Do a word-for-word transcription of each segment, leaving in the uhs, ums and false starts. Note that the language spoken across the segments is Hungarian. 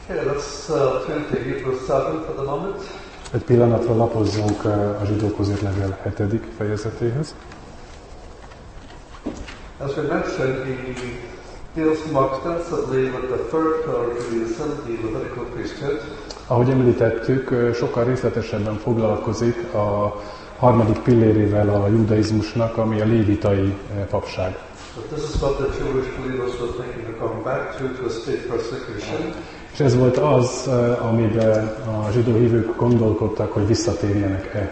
Okay, let's uh, turn to Hebrews seven for the moment. Egy pillanatra lapozzunk a Zsidókhoz írt levél hetedik fejezetéhez. As we mentioned, he deals more extensively with the third pillar of Judaism, the Levitical priesthood. Ahogy említettük, sokkal részletesebben foglalkozik a harmadik pillérével a judaizmusnak, ami a lévitai papság. But this is what the Jewish believers were thinking of going back to, to escape persecution. És ez volt az, amiben a zsidó hívők gondolkodtak, hogy visszatérjenek-e.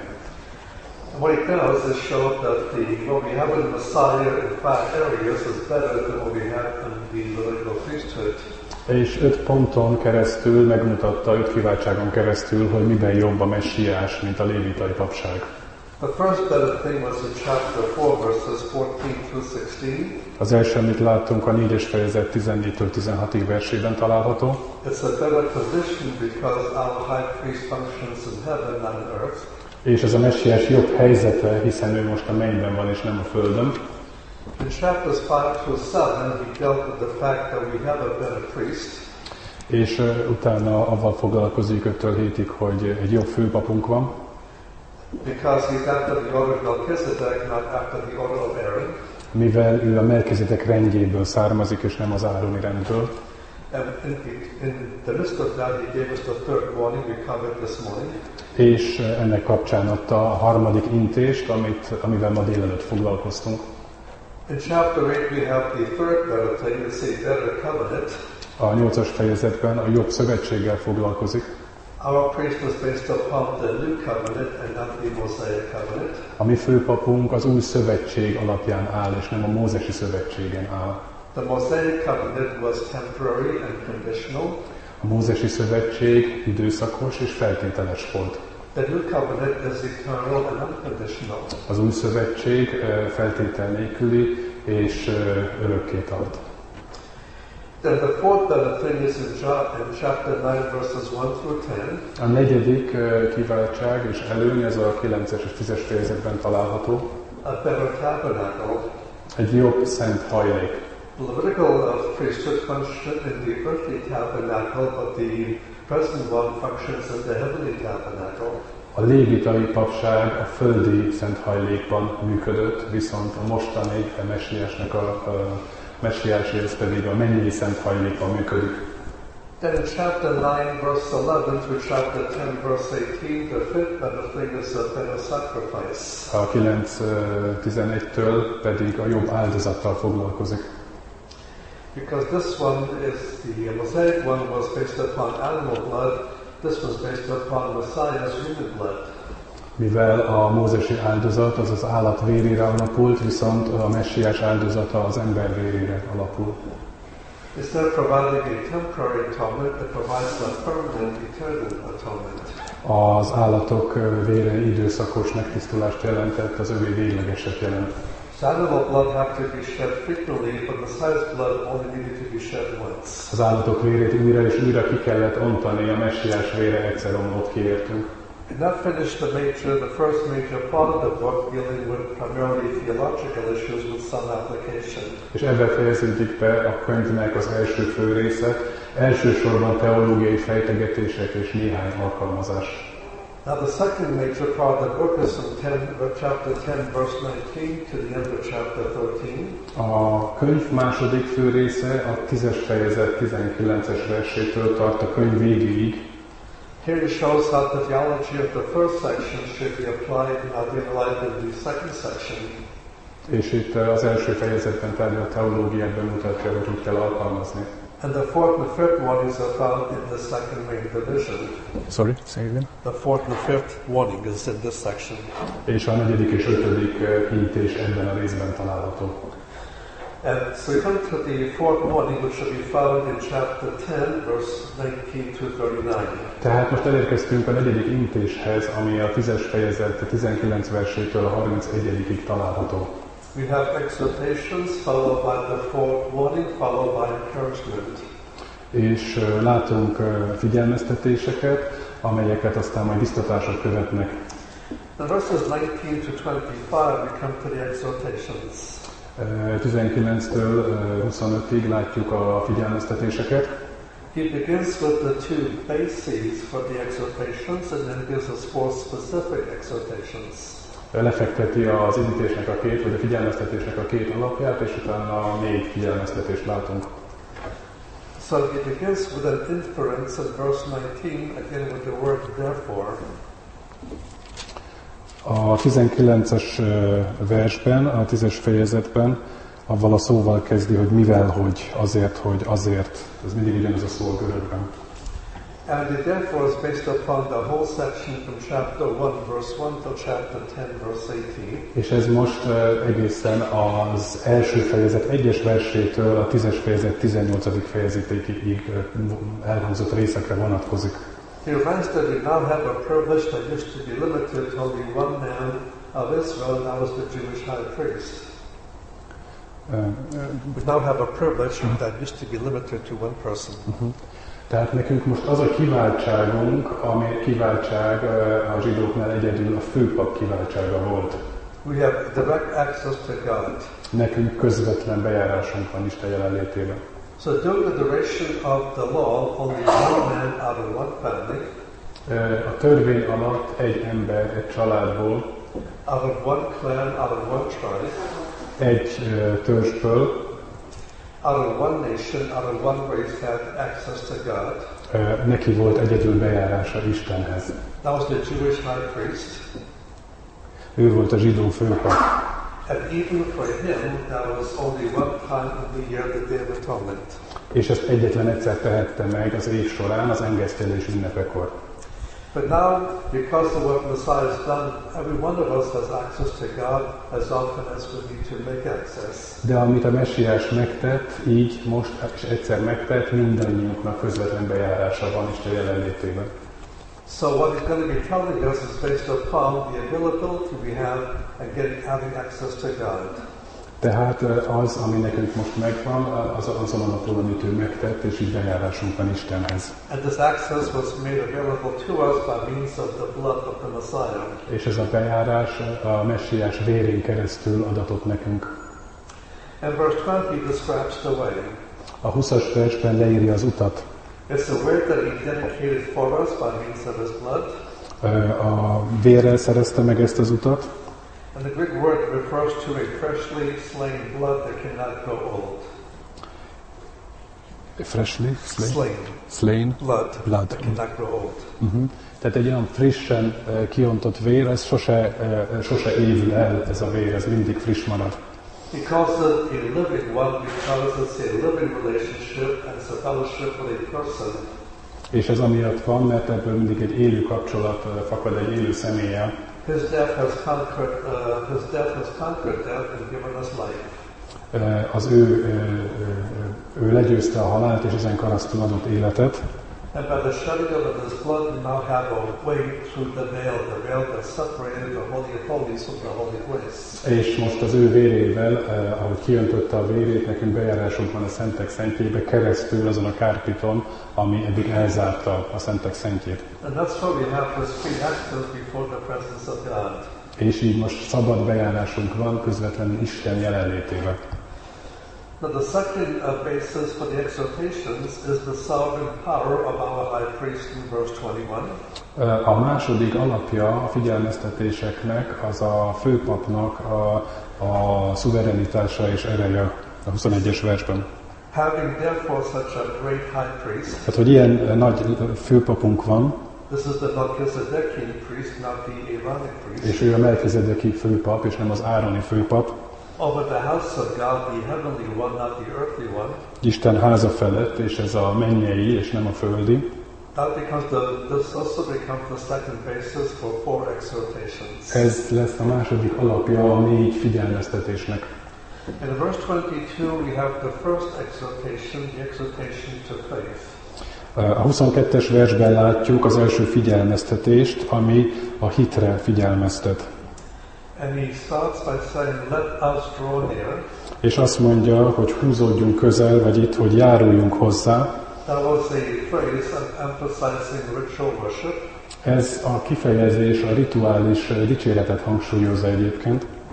What it does is show that the, what we have in the Messiah in five areas is better than what we have in the Levitical priesthood. És öt ponton keresztül megmutatta, öt kiváltságon keresztül, hogy miben jobb a messiás, mint a lévitai papság. The first better thing was in chapter four, verses fourteen through sixteen. Az első, amit láttunk, a négyes fejezet tizennégytől tizenhatig versében található. It's a better position because our high priest functions in heaven, not on earth. És ez a messiás jobb helyzete, hiszen ő most a mennyben van és nem a földön. In chapters five through seven, he dealt with the fact that we have a better priest. És uh, utána avval foglalkozik öttől hétig, hogy egy jobb főpapunk van. Because he's after the order of Melchizedek, not after the order of Aaron. Mivel ő a Melchizedek rendjéből származik, és nem az Ároni rendből. And in the, in the midst of that, he gave us the third warning we covered this morning. És ennek kapcsán adta a harmadik intést, amit, amivel ma délelőtt foglalkoztunk. In chapter eight, we have the third better thing, it's a better covenant. A nyolcas fejezetben a jobb szövetséggel foglalkozik. Our priest was based upon the new covenant and not the Mosaic covenant. A mi főpapunk az új szövetség alapján áll, és nem a mózesi szövetségen áll. The Mosaic covenant was temporary and conditional. A mózesi szövetség időszakos és feltételes volt. The new covenant is eternal and unconditional. Az új szövetség feltétel nélküli és örökké tart. Then the fourth better thing is in chapter nine, verses one through ten. A negyedik kiváltság és előny, ez a kilences és tízes fejezetben található. A better tabernacle. Egy jobb szent hajlék. The Levitical priesthood functioned in the earthly tabernacle, but the present one functions in the heavenly tabernacle. A lévitai papság a földi szent hajlékban működött, viszont a mostani a messiásnak a, a messiási, ez pedig a mennyei szent hajlékban működik. Then in chapter nine, verse eleven to chapter ten, verse eighteen, the fifth better thing is a better sacrifice. A kilenc tizenegytől pedig a jobb áldozattal foglalkozik. Because this one is, the Mosaic one was based upon animal blood, this was based upon Messiah's human blood. Mivel a mózesi áldozat az az állat vérére alapult, viszont a messiás áldozata az ember vérére alapul. Instead of providing a temporary atonement, it provides a permanent, eternal atonement. Az állatok vére időszakos megtisztulást jelentett, az övé véglegeset jelent. Animal blood had to be shed frequently, but Messiah's blood only needed to be shed once. Az állatok vérét újra és újra ki kellett ontani, a messiás vére egyszer omlott ki értünk. And that finished the major, the first major part of the book, dealing with primarily theological issues with some application. És ebben fejeződik be a könyvnek az első fő része, elsősorban teológiai fejtegetések és néhány alkalmazás. Now the second major part of the book is from ten, chapter ten, verse nineteen to the end of chapter thirteen. A könyv második fő része a tízes fejezet tizenkilences versétől tart a könyv végéig. Here he shows how the theology of the first section should be applied and how they applied in the second section. És itt az első fejezetben tárgyal a teológiát bemutatja, hogy úgy kell alkalmazni. And the fourth and fifth warnings are found in the second main division. Sorry, say again. The fourth and fifth warning is in this section. És a negyedik és ötödik intés ebben a részben található. And so we come to the fourth warning, which will be found in chapter ten, verse nineteen to thirty-nine. Tehát most elérkeztünk a negyedik intéshez, ami a tízes fejezet tizenkilenc versétől a harmincegyedikig található. We have exhortations, followed by the fourth warning, followed by encouragement. És uh, látunk uh, figyelmeztetéseket, amelyeket aztán majd biztatások követnek. In verses nineteen to twenty-five, we come to the exhortations. tizenkilenctől huszonötig látjuk a figyelmeztetéseket. He begins with the two bases for the exhortations and then gives us four specific exhortations. Lefekteti az indítésnek a két, vagy a figyelmeztetésnek a két alapját, és utána négy figyelmeztetést látunk. So he begins with an inference in verse nineteen, again with the word therefore. A tizenkilences versben, a tízes fejezetben avval a szóval kezdi, hogy mivel, hogy, azért, hogy, azért. Ez mindig ugyanaz a szó a görögben. And it therefore is based upon the whole section from chapter one, verse one to chapter ten, verse eighteen. És ez most uh, egészen az első fejezet egyes versétől a tízes fejezet tizennyolcadik fejezetéig uh, elhangzott részekre vonatkozik. He writes that we now have a privilege that used to be limited to only one man of Israel, and that was the Jewish high priest. Uh, uh, we now have a privilege that used to be limited to one person. Uh-huh. Tehát nekünk most az a kiváltságunk, ami kiváltság a zsidóknál egyedül a főpap kiváltsága volt. We have direct access to God. Nekünk közvetlen bejárásunk van Isten jelenlétében. So during the duration of the law, only one man out of one family, a törvény alatt egy ember, egy családból, out of one clan, out of one tribe, egy törzsből, out of one nation, out of one race had access to God. Uh, neki volt egyedül bejárása Istenhez. That was the Jewish high priest. Ő volt a zsidó főpap. And even for him, that was only one time in the year, the Day of Atonement. És ezt egyetlen egyszer tehette meg az év során, az engesztelés ünnepekor. But now, because of what Messiah has done, every one of us has access to God as often as we need to make access. De amit a Messiás megtett, így most is egyszer megtett, mindannyiunknak közvetlen bejárása van Isten jelenlétében. So what he's going to be telling us is based upon the availability we have and getting having access to God. Tehát az, ami nekünk most megvan, az azon alapul, amit ő megtett, és így bejárásunk van Istenhez. And this access was made available to us by means of the blood of the Messiah. És ez a bejárás a Messiás vérén keresztül adatott nekünk. And verse twenty describes the way. A huszas versben leírja az utat. It's the way that he dedicated for us by means of his blood. A vérrel szerezte meg ezt az utat. And the Greek word refers to a freshly slain blood that cannot grow old. Freshly slain? Slain. Slain Blood, blood. that cannot grow old. Uh-huh. Tehát egy olyan frissen uh, kiontott vér, ez sose, uh, sose évül el, ez a vér, ez mindig friss marad. He calls it a living one because it's a living relationship and it's a fellowship with a person. És ez amiatt van, mert ebből mindig egy élő kapcsolat uh, fakad egy élő személlyel. His death has conquered. Uh, his death has conquered death and given us life. Uh, az ő, uh, uh, ő legyőzte a halált, és ezen keresztül adott életet. And by the shedding of his blood, we now have a way through the veil, the veil that separated the Holy of Holies from the Holy Place. És most az ő vérével, eh, ahogy kiöntötte a vérét, nekünk bejárásunk van a Szentek Szentjébe keresztül azon a kárpiton, ami eddig elzárta a Szentek Szentjét. And that's why we have this free access before the presence of God. És így most szabad bejárásunk van közvetlenül Isten jelenlétébe. Now the second uh, basis for the exhortations is the sovereign power of our high priest in verse twenty-one. A második alapja a figyelmeztetéseknek az a főpapnak a, a szuverenitása és ereje a huszonegyes versben. Having therefore such a great high priest. Tehát, hogy ilyen nagy főpapunk van, this is the Melchizedekian priest, not the Aaronic priest. És ő a Melchizedeki főpap, és nem az Ároni főpap. Over the house of God, the heavenly one, not the earthly one. Isten háza felett, és ez a mennyei, és nem a földi. That becomes the, this also becomes the second basis for four exhortations. Ez lesz a második alapja a négy figyelmeztetésnek. In verse twenty-two, we have the first exhortation, the exhortation to faith. A huszonkettes versben látjuk az első figyelmeztetést, ami a hitre figyelmeztet. And he starts by saying, let us draw near. És azt mondja, hogy húzódjunk közel, vagy itt, hogy járuljunk hozzá. That was a phrase emphasizing ritual worship. Ez a kifejezés a rituális dicséretet hangsúlyozza egyébként.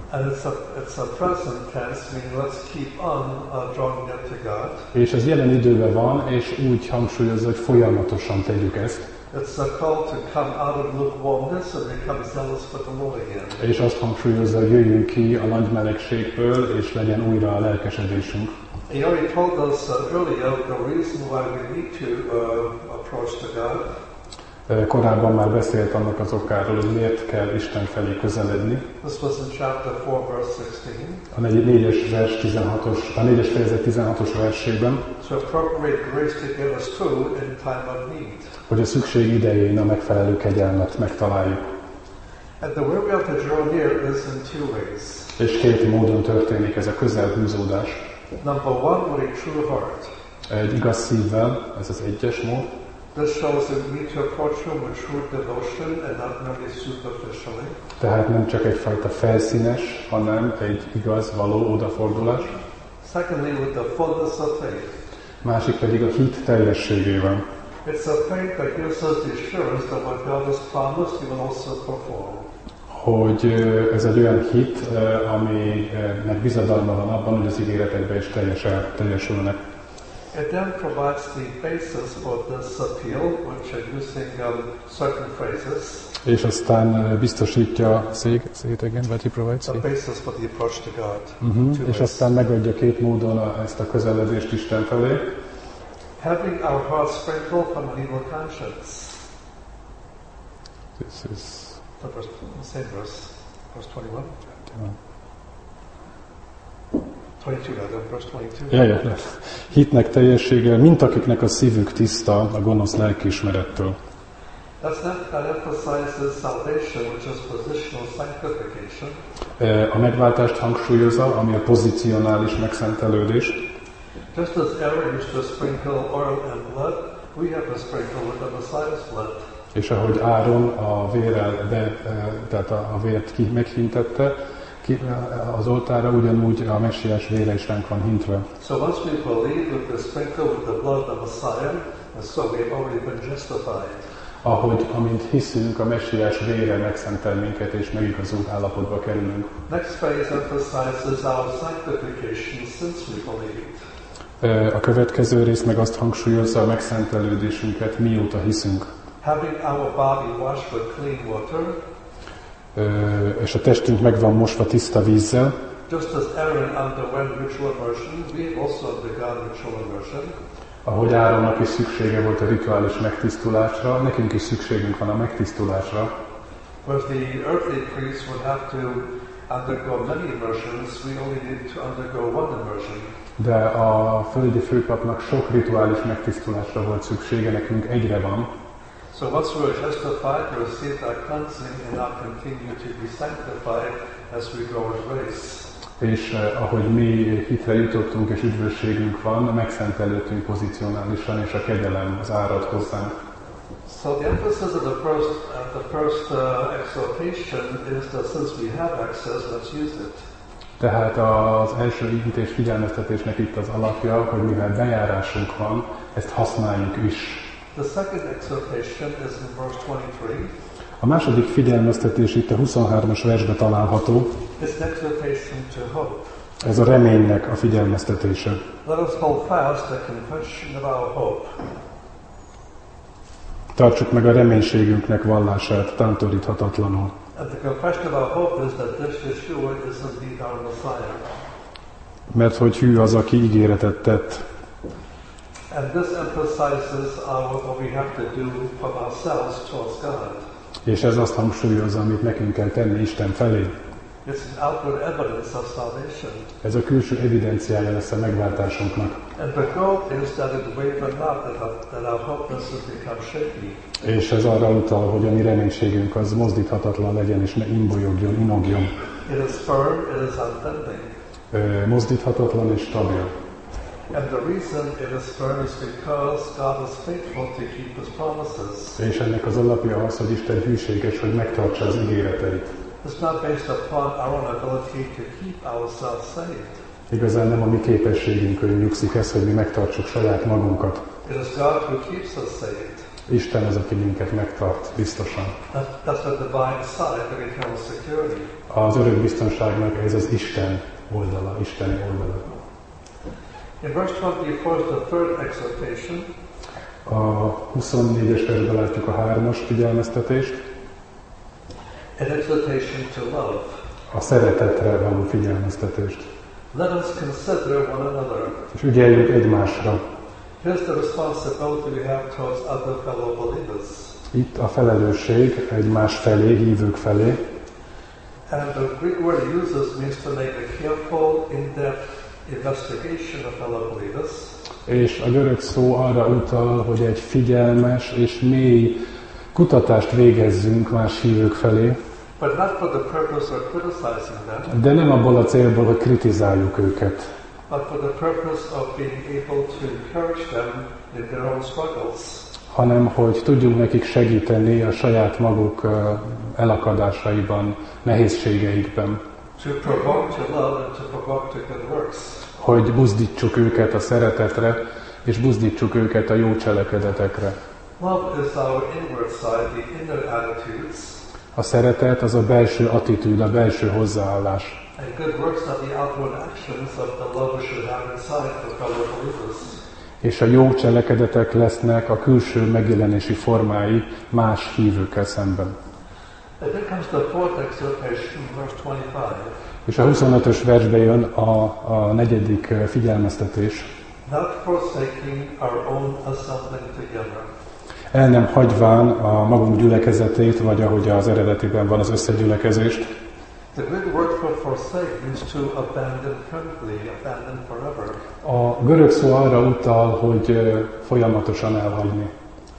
And it's a, it's a present tense, meaning let's keep on uh, drawing near to God. És ez jelen időben van, és úgy hangsúlyozza, hogy folyamatosan tegyük ezt. It's a call to come out of lukewarmness and become zealous for the Lord again. És azt hangsúlyozza, hogy jöjjünk ki a nagy melegségből, és legyen újra a lelkesedésünk. He already told us uh, earlier the reason why we need to uh, approach to God. Korábban már beszélt annak az okáról, hogy miért kell Isten felé közeledni. This was in chapter four, verse sixteen. A négyes vers tizenhatos, a négyes fejezet tizenhatos versében, To appropriate grace to give us food in time of need. hogy a szükség idején a megfelelő kegyelmet megtaláljuk. And the way we have to draw near is in two ways. És két módon történik ez a közelhúzódás. Number one, with a true heart. Egy igaz szívvel, ez az egyes mód. This shows that we need to approach Him with true devotion and not merely superficially. Tehát nem csak egyfajta felszínes, hanem egy igaz, való odafordulás. Secondly, with the fullness of faith. Másik pedig a hit teljességével. It's a faith that gives us the assurance that what God has promised, He will also perform. Hogy ez egy olyan hit, aminek bizodalma van abban, hogy az ígéretekben is teljesülnek. It then provides the basis for this appeal, which are using um, certain phrases. És aztán biztosítja, say, say it again, what he provides? The basis for the approach to God. Uh-huh. És aztán megadja két módon a, ezt a közeledést Isten felé. Having our hearts sprinkled from an evil conscience. This is The verse, same verse, verse twenty-one. twenty-two, rather, verse twenty-two. Ja, ja, ja. Hitnek teljessége, mint akiknek a szívük tiszta a gonosz lelkiismerettől. That's not, that emphasizes salvation, which is positional sanctification. A megváltást hangsúlyozza, ami a pozicionális megszentelődés. Just as Aaron used to sprinkle oil and blood, we have to sprinkle with the Messiah's blood. És ahogy Áron a vérrel, de, tehát a, a vért ki meghintette, ki, az oltára, ugyanúgy a messiás vére is ránk van hintve. So once we believe with the sprinkle with the blood of the Messiah, and so we've already been justified. Ahogy, amint hiszünk, a messiás vére megszentel minket, és megigazult állapotba kerülünk. Next phase emphasizes our sanctification since we believed. A következő rész meg azt hangsúlyozza a megszentelődésünket, mióta hiszünk. Having our body washed with clean water, és a testünk meg van mosva tiszta vízzel. Just as Aaron underwent ritual immersion, we have also undergone ritual immersion. Ahogy Áronnak is szüksége volt a rituális megtisztulásra, nekünk is szükségünk van a megtisztulásra. Whereas the earthly priests would have to undergo many immersions, we only need to undergo one immersion. De a földi főpapnak sok rituális megtisztulásra volt szüksége, nekünk egyre van. So once we are justified, we receive that cleansing and now continue to be sanctified as we go in grace. És eh, ahogy mi hitre jutottunk és üdvösségünk van, megszentelődtünk pozicionálisan, és a kegyelem az árad hozzánk. So the emphasis of the first, uh, the first uh, exhortation is that since we have access, let's use it. Tehát az első ígítés figyelmeztetésnek itt az alapja, hogy mivel bejárásunk van, ezt használjuk is. The second exhortation is in verse twenty-three. A második figyelmeztetés itt a huszonhármas versben található. It's an exhortation to hope. Ez a reménynek a figyelmeztetése. Let us hold fast the confession of our hope. Tartsuk meg a reménységünknek vallását tántoríthatatlanul. And the confession of our hope is that this Yeshua is indeed our Messiah. Mert hogy hű az, aki ígéretet tett. And this emphasizes our, what we have to do from ourselves towards God. És ez azt hangsúlyozza, amit nekünk kell tenni Isten felé. It's an outward evidence of salvation. Ez a külső evidenciája lesz a megváltásunknak. And the goal is that it waver not, that our, that our hopelessness become shaky. És ez arra utal, hogy a mi reménységünk az mozdíthatatlan legyen, és ne imbolyogjon, inogjon. It is firm, it is unbending. Ö, mozdíthatatlan és stabil. And the reason it is firm is because God is faithful to keep His promises. És ennek az alapja az, hogy Isten hűséges, hogy megtartsa az ígéreteit. It's not based upon our own ability to keep ourselves saved. Igazán nem a mi képességünkön nyugszik ez, hogy mi megtartsuk saját magunkat, It is God who keeps us saved. Isten az, aki minket megtart biztosan. That's the divine side of eternal security. Az örök biztonságnak ez az Isten oldala, Isteni oldala. In verse twenty-four is the third exhortation. A huszonnégyes versben látjuk a hármas figyelmeztetést. An exhortation to love. A szeretetre való figyelmeztetést. Let us consider one another. És ügyeljünk egymásra. Here's the responsibility we have towards other fellow believers. Itt a felelősség egymás felé, hívők felé. And the Greek word he uses means to make a careful, in-depth investigation of fellow believers. És a görög szó arra utal, hogy egy figyelmes és mély kutatást végezzünk más hívők felé. But not for the purpose of criticizing them. De nem abból a célból, hogy kritizáljuk őket. But for the purpose of being able to encourage them in their own struggles. Hanem hogy tudjunk nekik segíteni a saját maguk elakadásaiban, nehézségeikben. To provoke to love and to provoke to good works. Hogy buzdítsuk őket a szeretetre, és buzdítsuk őket a jó cselekedetekre. Love is our inward side, the inner attitudes. A szeretet az a belső attitűd, a belső hozzáállás. And good works are the outward actions of the love we should have inside for fellow believers. És a jó cselekedetek lesznek a külső megjelenési formái más hívőkkel szemben. And then comes the fourth exhortation, verse twenty-five. És a huszonötös versben jön a, a negyedik figyelmeztetés. Not forsaking our own assembling together. El nem hagyván a magunk gyülekezetét, vagy ahogy az eredetiben van az összegyülekezést. The Greek word for forsake means to abandon permanently, abandon forever. A görög szó arra utal, hogy folyamatosan elhagyni.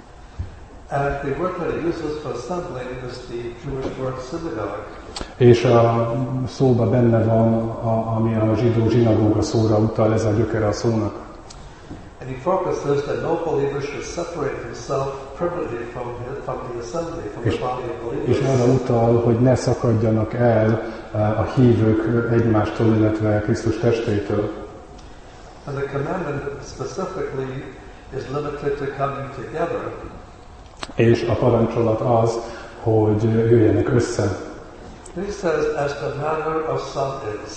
And the word that it uses for assembling is the Jewish word synagogue. És a szóban benne van, a, ami a zsidó zsinagóga szóra utal, ez a gyökere a szónak. And he focuses that no believer should separate himself permanently from, his, from the assembly, from the body of believers. És arra utal, hogy ne szakadjanak el a hívők egymástól, illetve Krisztus testétől. And the commandment specifically is limited to coming together. És a parancsolat az, hogy jöjjenek össze. He says, as the manner of some is.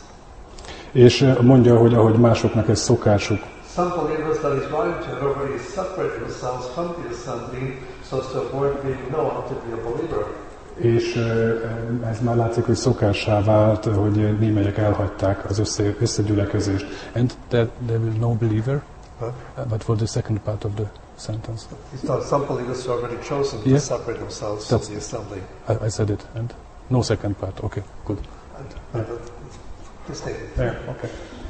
És mondja, hogy ahogy másoknak ez szokásuk. Some believers that he's writing to had already separated themselves from the assembly so as to avoid being known to be a believer. És ez már látszik, hogy szokássá vált, hogy némelyek elhagyták az össze, összegyülekezést. And that there will no believer? Huh? Uh, but for the second part of the sentence. He's not, some believers have already chosen to yeah. separate themselves That's, from the assembly. I, I said it. And no second part. Okay, good. And, and yeah. the, the statement. Yeah, okay.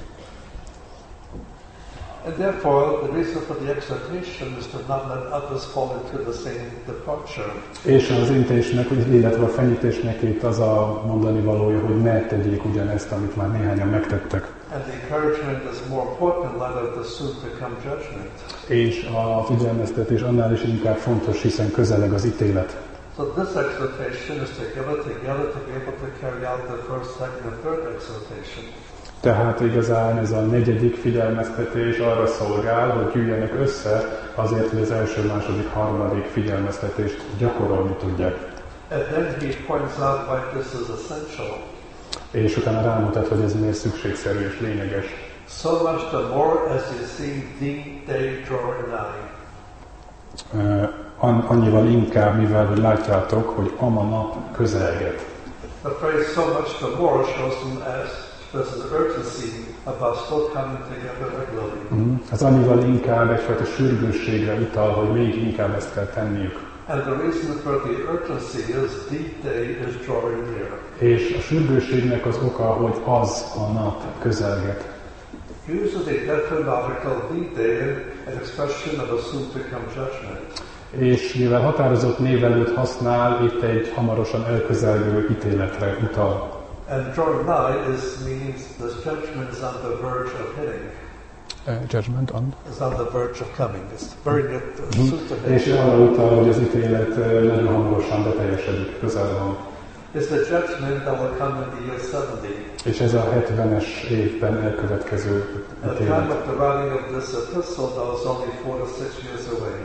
And therefore, the reason for the exhortation is to not let others fall into the same departure. És az intésnek, illetve a fenyítésnek itt az a mondani valója, hogy ne tegyék ugyanezt, amit már néhányan megtettek. And the encouragement is more important in light of the soon to come judgment. És a figyelmeztetés annál is inkább fontos, hiszen közeleg az ítélet. So this exhortation is to gather together to be able to carry out the first, second, and third exhortation. Tehát igazán ez a negyedik figyelmeztetés arra szolgál, hogy gyűjjenek össze azért, hogy az első, második, harmadik figyelmeztetést gyakorolni tudják. And then he points out why this is essential. És utána rámutat, hogy ez miért szükségszerű és lényeges. So much the more as you see the day drawing nigh. Uh, annyival inkább, mivel hogy látjátok, hogy ama nap közelget. The phrase so much the more shows them as this is urgency about still coming together regularly. Mm. Az annyival inkább egyfajta sürgősségre utal, hogy még inkább ezt kell tenniük. And the reason for the urgency is the day is drawing near. És a sürgősségnek az oka, hogy az a nap közelget. Uses a definite article the day, an expression of a soon to come judgment. És mivel határozott névelőt használ, itt egy hamarosan elközelgő ítéletre utal. And drawing nigh is means this judgment is on the verge of hitting. Uh, judgment on? Is on the verge of coming. It's very near to, mm-hmm. soon to hit. És arra utal, hogy az ítélet nagyon hamarosan beteljesedik, közel van. Is the judgment that will come in the year seventy. És ez a hetvenes évben elkövetkező ítélet. At the time of the writing of this epistle, that was only four to six years away.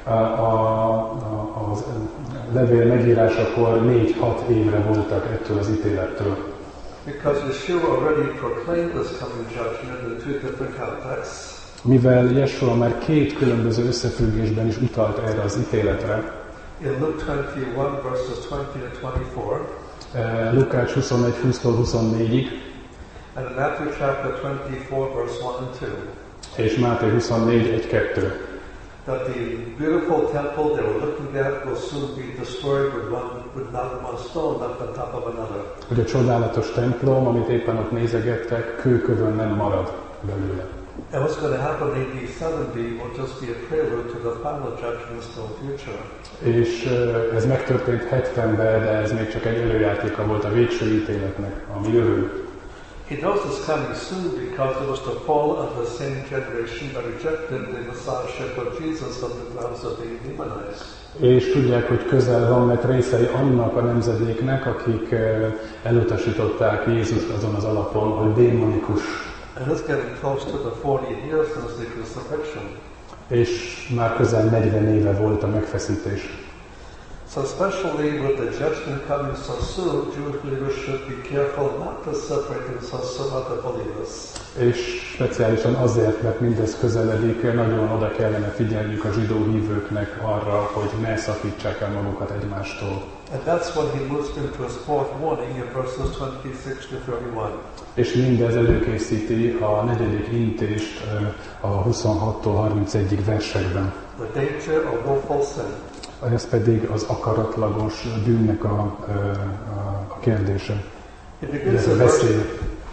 A, a, a levél megírásakor négy-hat évre voltak ettől az ítélettől. Because Yeshua already proclaimed this coming judgment in two different contexts. Mivel Yeshua már két különböző összefüggésben is utalt erre az ítéletre. In Luke twenty-one verses twenty to twenty-four. Lukács huszonegy húsztól huszonnégyig. And in Matthew chapter twenty-four verse one and two. És Máté huszonnégy egy kettő. That the beautiful temple they were looking at will soon be destroyed with, one, with not one stone left on top of another. Hogy a csodálatos templom, amit éppen ott nézegettek, kőkövön nem marad belőle. And what's going to happen in A D seventy will just be a prelude to the final judgments in the future. És ez megtörtént hetvenben, de ez még csak egy előjátéka volt a végső ítéletnek, ami jövő. He knows it's coming soon because it was the fall of the same generation that rejected the messiahship of Jesus on the grounds of being demonized. És tudják, hogy közel van, mert részei annak a nemzedéknek, akik elutasították Jézust azon az alapon, hogy démonikus. And it's getting close to the forty years since the crucifixion. És már közel negyven éve volt a megfeszítés. So especially with the judgment coming so soon, Jewish believers should be careful not to separate themselves from other believers. És speciálisan azért, mert mindez közeledik, nagyon oda kellene figyelniük a zsidó hívőknek arra, hogy ne szakítsák el magukat egymástól. And that's when he moves into his fourth warning in verses twenty-six to thirty-one. És mindez előkészíti a negyedik intést a huszonhattól harmincegyig versekben. The danger of willful sin. Ez pedig az akaratlagos bűnnek a, a, a kérdése. Ez a veszély.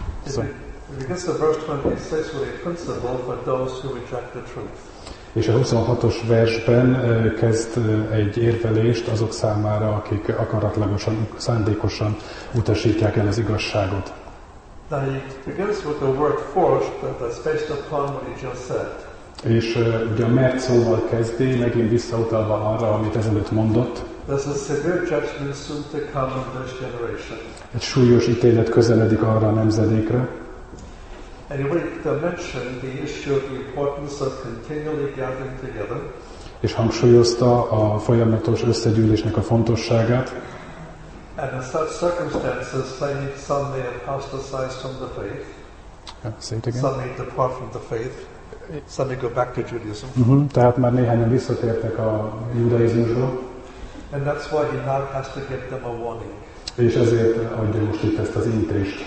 És a huszonhatos versben kezd egy érvelést azok számára, akik akaratlagosan, szándékosan utasítják el az igazságot. Now he begins with the word forced, that's based upon what he just said. És uh, ugye a mert szóval kezdi, megint visszautalva arra, amit ezelőtt mondott. There's a severe judgment soon to come in this generation. Egy súlyos ítélet közeledik arra a nemzedékre. And he went to mention the issue of the importance of continually gathering together. És hangsúlyozta a folyamatos összegyűlésnek a fontosságát. And in such circumstances, some may apostatize from the faith. Yeah, say it again. Some may depart from the faith. Some may go back to Judaism. Uh-huh. Tehát már néhányan visszatértek a judaizmusról. And that's why he now has to give them a warning. És ezért adja most itt ezt az intést.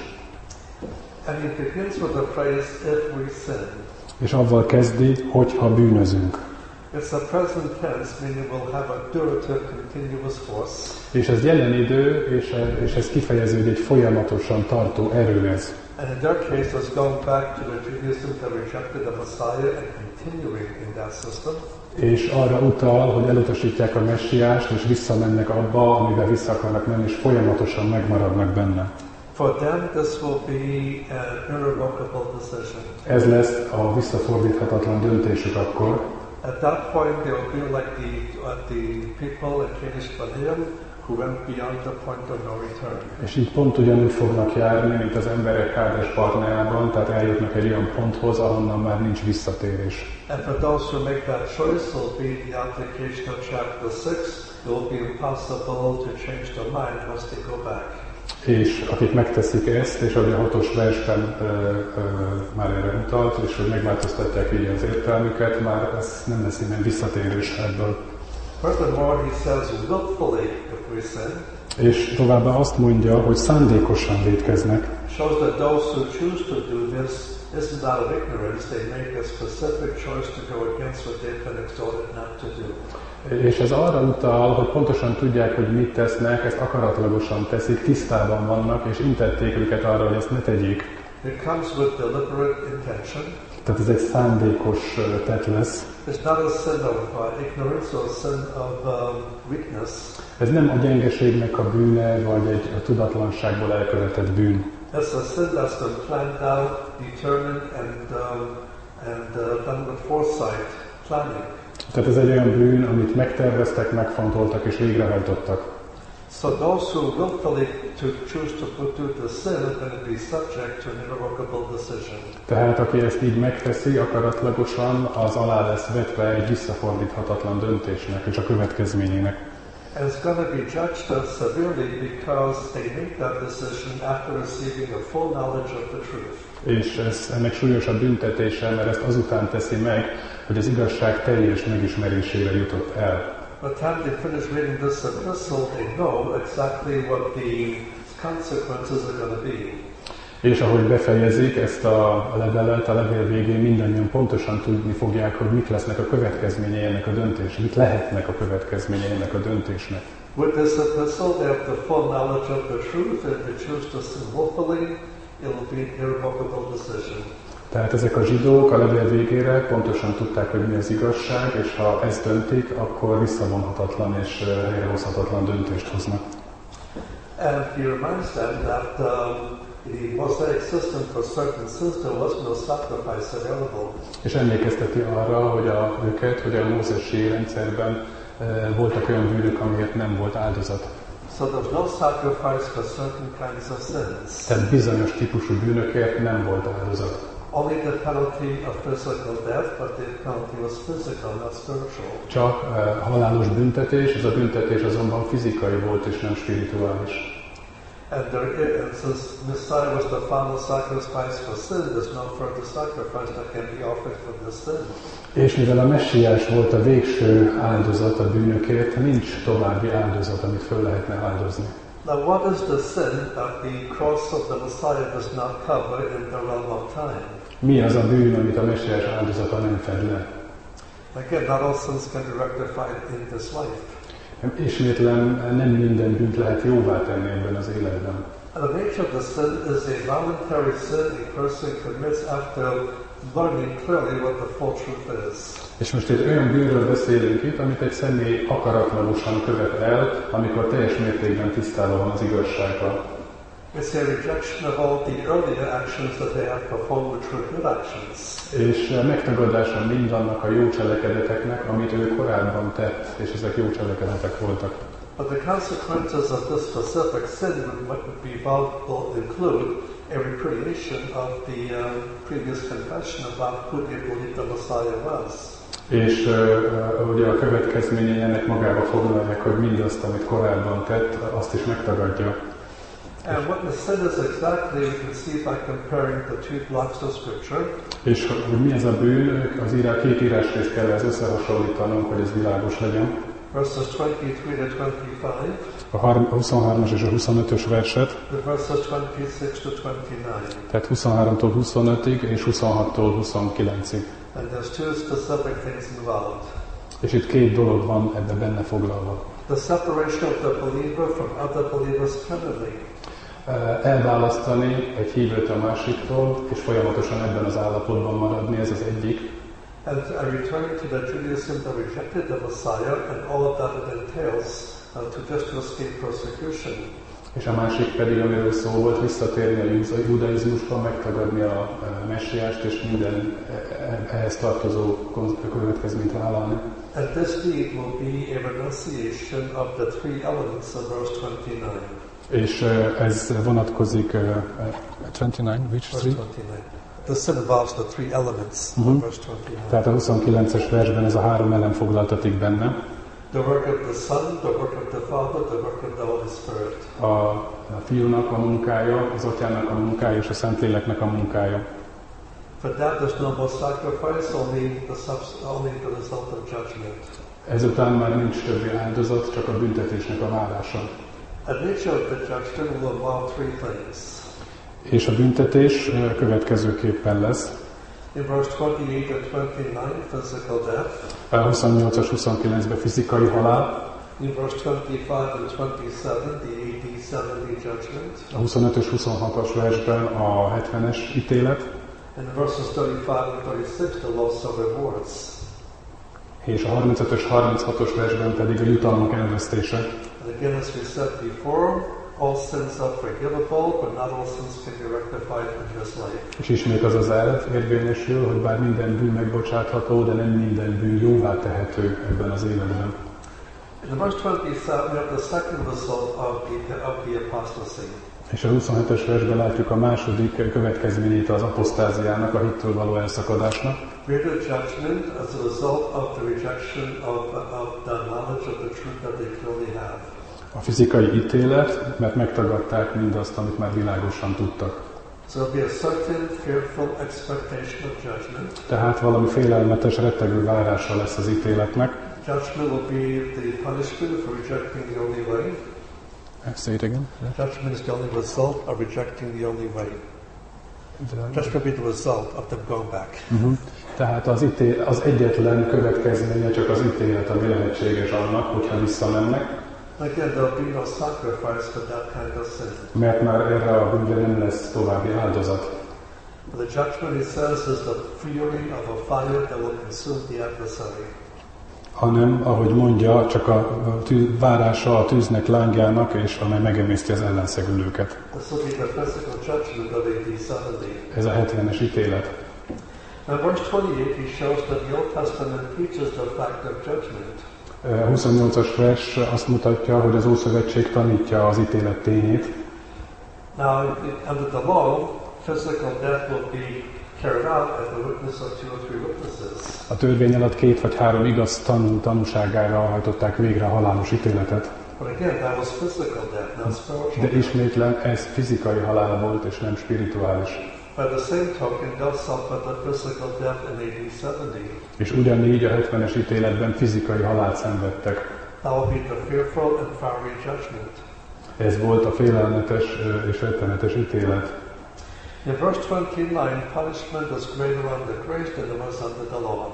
And he begins with the phrase, if we sin. És avval kezdi, hogyha bűnözünk. It's a present tense, meaning we'll have a durative, continuous force. És ez jelen idő, és, és ez kifejeződik egy folyamatosan tartó erő ez. And in their case, it's going back to the Judaism that rejected the Messiah and continuing in that system. És arra utal, hogy elutasítják a messiást, és visszamennek abba, amiben vissza akarnak menni, és folyamatosan megmaradnak benne. For them, this will be an irrevocable decision. Ez lesz a visszafordíthatatlan döntésük akkor. At that point, they will be like the, uh, the people in Kadesh Barnea who went beyond the point of no return. És így pont ugyanúgy fognak járni, mint az emberek Kádes Barneában, tehát eljutnak egy olyan ponthoz, ahonnan már nincs visszatérés. And for those who make that choice, will be the application of chapter six. It will be impossible to change their mind once they go back. És akik megteszik ezt, és ahogy a hatos versben ö, ö, már erre utalt, és hogy megváltoztatják így az értelmüket, már ez nem lesz innen visszatérés ebből. Furthermore, he says willfully if we sin. És továbbá azt mondja, hogy szándékosan vétkeznek. Shows that those who choose to do this isn't out of ignorance. They make a specific choice to go against what they've been exhorted not to do. És ez arra utal, hogy pontosan tudják, hogy mit tesznek, ezt akaratlagosan teszik, tisztában vannak, és intették őket arra, hogy ezt ne tegyék. It comes with deliberate intention. Tehát ez egy szándékos tett lesz. It's not a sin of uh, ignorance or a sin of um, weakness. Ez nem a gyengeségnek a bűne, vagy egy a tudatlanságból elkövetett bűn. It's a sin that's been planned out, determined, and, um, and uh, done with foresight, planning. Tehát ez egy olyan bűn, amit megterveztek, megfontoltak és végrehajtottak. So those who willfully to choose to put to the sin are going to be subject to an irrevocable decision. Tehát aki ezt így megteszi, akaratlagosan, az alá lesz vetve egy visszafordíthatatlan döntésnek és a következményének. And it's going to be judged severely because they make that decision after receiving a full knowledge of the truth. És ez ennek súlyosabb büntetése, mert ezt azután teszi meg, hogy az igazság teljes megismerésére jutott el. By the time they finish reading this epistle, they know exactly what the consequences are going to be. És ahogy befejezik ezt a levelet, a levél végén mindannyian pontosan tudni fogják, hogy mik lesznek a következményei ennek a döntésnek, mik lehetnek a következményei ennek a döntésnek. With this epistle, they have the full knowledge of the truth, and if they choose to sin willfully, it will be an irrevocable decision. Tehát ezek a zsidók a levél végére pontosan tudták, hogy mi az igazság, és ha ezt döntik, akkor visszavonhatatlan és helyrehozhatatlan döntést hoznak. And he reminds them that um, the Mosaic system for certain sins, there was no sacrifice available. És emlékezteti arra, hogy a, őket, hogy a mózesi rendszerben e, voltak olyan bűnök, amiért nem volt áldozat. So there's no sacrifice for certain kinds of sins. Tehát bizonyos típusú bűnökért nem volt áldozat. Only the penalty of physical death, but the penalty was physical, not spiritual. Csak e, halálos büntetés, ez a büntetés azonban fizikai volt és nem spirituális. And, there, and since Messiah was the final sacrifice for sin, there's no further sacrifice that can be offered for this sin. És mivel a messiás volt a végső áldozat a bűnökért, nincs további áldozat, amit föl lehetne áldozni. Now, what is the sin that the cross of the Messiah does not cover in the realm of time? Mi az a bűn, amit a messiás áldozata nem fed le? Again, not all sins can be rectified in this life. Ismétlen nem minden bűnt lehet jóvá tenni ebben az életben. And the nature of the sin is a voluntary sin a person commits after learning clearly what the full truth is. És most egy olyan bűnről beszélünk itt, amit egy személy akaratlagosan követ el, amikor teljes mértékben tisztában van az igazsággal. It's a rejection of all the earlier actions that they have performed, which were good actions. És megtagadása mindannak a jó cselekedeteknek, amit ő korábban tett, és ezek jó cselekedetek voltak. But the consequences of this specific sin would be will include a repudiation of the um, previous confession about who they believed the Messiah was. És uh, ugye a következményei ennek magába foglalják, hogy mindazt, amit korábban tett, azt is megtagadja. And what the sin is exactly, you can see by comparing the two blocks of Scripture. És hogy mi ez a bűn, az írás, két írásrészt kell ez összehasonlítanunk, hogy ez világos legyen. Verses twenty-three to twenty-five. A huszonhármas és a huszonötös verset. The verses twenty-six to twenty-nine. Tehát huszonháromtól huszonötig és huszonhattól huszonkilencig. And there's two specific things involved. És itt két dolog van ebbe benne foglalva. The separation of the believer from other believers permanently. Elválasztani egy hívőt a másiktól, és folyamatosan ebben az állapotban maradni, ez az egyik. And a return to the Judaism that rejected the Messiah and all that it entails uh, to just to escape persecution. És a másik pedig, amiről szó volt, visszatérni a judaizmusba, megtagadni a messiást, és minden ehhez tartozó következményt vállalni. And this deed will be a renunciation of the three elements of verse twenty-nine. És ez vonatkozik uh, twenty-nine, which verse three? twenty-nine. The sin involves the three elements uh-huh. of verse twenty-nine. Tehát a huszonkilences versben ez a három elem foglaltatik benne. The work of the Son, the work of the Father, the work of the Holy Spirit. A, a fiúnak a munkája, az atyának a munkája és a Szentléleknek a munkája. For that there's no more sacrifice, only the, subs- only the result of judgment. Ezután már nincs többi áldozat, csak a büntetésnek a válása. The nature of the judgment will involve three things. És a büntetés következőképpen lesz. In verse twenty-eight and twenty-nine, physical death. A huszonnyolcas huszonkilencben fizikai halál. In verse twenty-five and twenty-seven, the A D seventy judgment. A huszonötös huszonhatos versben a hetvenes ítélet. And in verses thirty-five and thirty-six, the loss of rewards. És a harmincötös harminchatos versben pedig a jutalmak elvesztése. And again, as we said before, all sins are forgivable, but not all sins can be rectified in this life. És ismét az az elv érvényesül, hogy bár minden bűn megbocsátható, de nem minden bűn jóvá tehető ebben az életben. In verse twenty-seven, we have the second result of the, of the apostasy. És a huszonhetes versben látjuk a második következményét az apostáziának, a hittől való elszakadásnak. Greater judgment as a result of the rejection of, of the knowledge of the truth that they clearly have. A fizikai ítélet, mert megtagadták mindazt, amit már világosan tudtak. So there'll be a certain fearful expectation of judgment. Tehát valami félelmetes, rettegő várása lesz az ítéletnek. Judgment will be the punishment for rejecting the only way. Say it again. Judgment is the only result of rejecting the only way. Judgment will be the result of them going back. Uh-huh. Tehát az, ítél, az egyetlen következménye csak az ítélet, ami lehetséges annak, hogyha visszamennek. Again, there'll be no sacrifice for that kind of sin. Mert már erre a bűnre nem lesz további áldozat. But the judgment, he says, is the fury of a fire that will consume the adversary. Hanem, ahogy mondja, csak a tű, várása a tűznek, lángjának, és amely megemészti az ellenszegülőket. Ez a hetvenes ítélet. Now, verse twenty-eight, he shows that the Old Testament teaches the fact of judgment. A huszonnyolcas vers azt mutatja, hogy az Ószövetség tanítja az ítélet tényét. Now, under the law, physical death will be carried out as the witness of two or three witnesses. A törvény alatt két vagy három igaz tanú tanúságára hajtották végre a halálos ítéletet. But again, that was physical death, not spiritual. De ismétlen ez fizikai halál volt, és nem spirituális. By the same token, God suffered the physical death in A D seventy. És ugyanígy a hetvenes ítéletben fizikai halált szenvedtek. That will be the fearful and fiery judgment. Ez volt a félelmetes és rettenetes ítélet. In verse twenty-nine, punishment was greater under grace than it was under the law.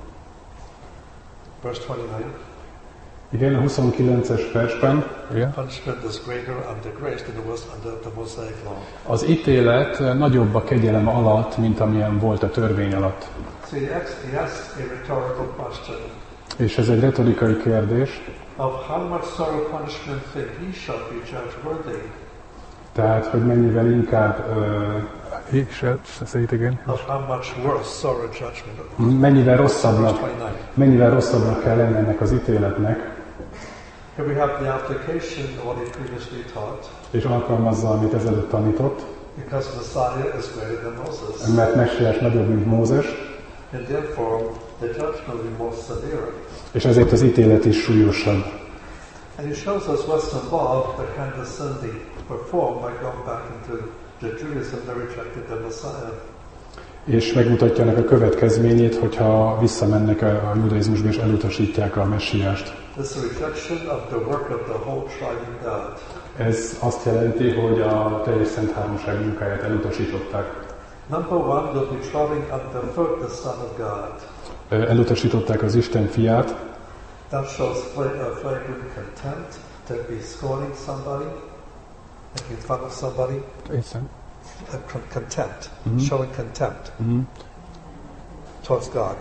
Verse twenty-nine. Igen, a huszonkilences versben. Yeah. Punishment was greater under grace than it was under the Mosaic law. Az ítélet nagyobb a kegyelem alatt, mint amilyen volt a törvény alatt. So he asked, he asked a rhetorical question. És ez egy retorikai kérdés. Of how much sorrow punishment think he shall be judged worthy? Tehát, hogy mennyivel inkább uh, he shall say it again. Of how much worse sorrow judgment? Mennyivel rosszabbnak, mennyivel rosszabbnak kell lenni ennek az ítéletnek. Here we have the application of what he previously taught. És alkalmazza, amit ezelőtt tanított. Because Messiah is greater than Moses. Mert Messiás nagyobb, mint Mózes. And therefore the judgment will be more severe. És ezért az ítélet is súlyosabb. And he shows us what's involved, the kind of sin they performed by going back into the Judaism that rejected the Messiah. És megmutatja ennek a következményét, hogyha visszamennek a judaizmusba és elutasítják a Messiást. This is a rejection of the work of the whole triune God. Ez azt jelenti, hogy a teljes Szent Háromság munkáját elutasították. Number one, they'll be trotting underfoot the Son of God. Elutasították az Isten fiát. That shows flagrant contempt, to be scorning somebody, making fun of somebody. Listen. Uh, contempt, mm-hmm. showing contempt mm-hmm. towards God.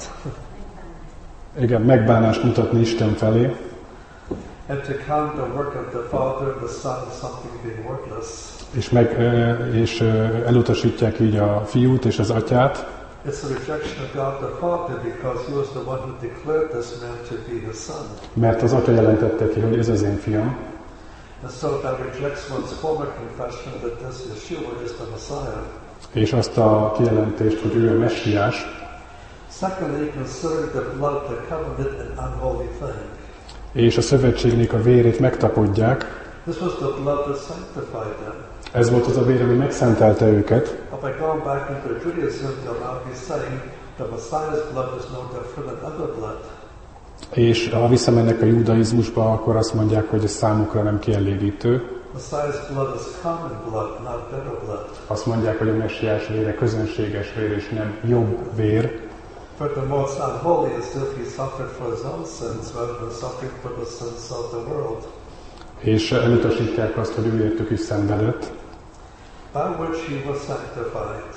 Igen, megbánást mutatni Isten felé. And to count the work of the Father and the Son as something being worthless. És, meg, és elutasítják így a fiút és az atyát. It's a rejection of God the Father because he was the one who declared this man to be his son. Mert az atya jelentette ki, hogy ez az én fiam. And so that rejects one's former confession that this Yeshua is the Messiah. És azt a kijelentést, hogy ő a Messiás. Secondly, consider the blood, the covenant, an unholy thing. És a szövetségnek a vérét megtakodják. This was the blood that sanctified them. Ez volt az a vér, ami megszentelte őket. By going back into Judaism, they'll now be saying the Messiah's blood is no different than other blood. És ha visszamennek a judaizmusba, akkor azt mondják, hogy ez számukra nem kielégítő. Messiah's blood is common blood, not better blood. Azt mondják, hogy a Messiás vére közönséges vér, és nem jobb vér. Furthermore, it's unholy as if he suffered for his own sins rather than suffering for the sins of the world. És elutasítják azt, hogy ő értük is szenvedett. By which he was sanctified.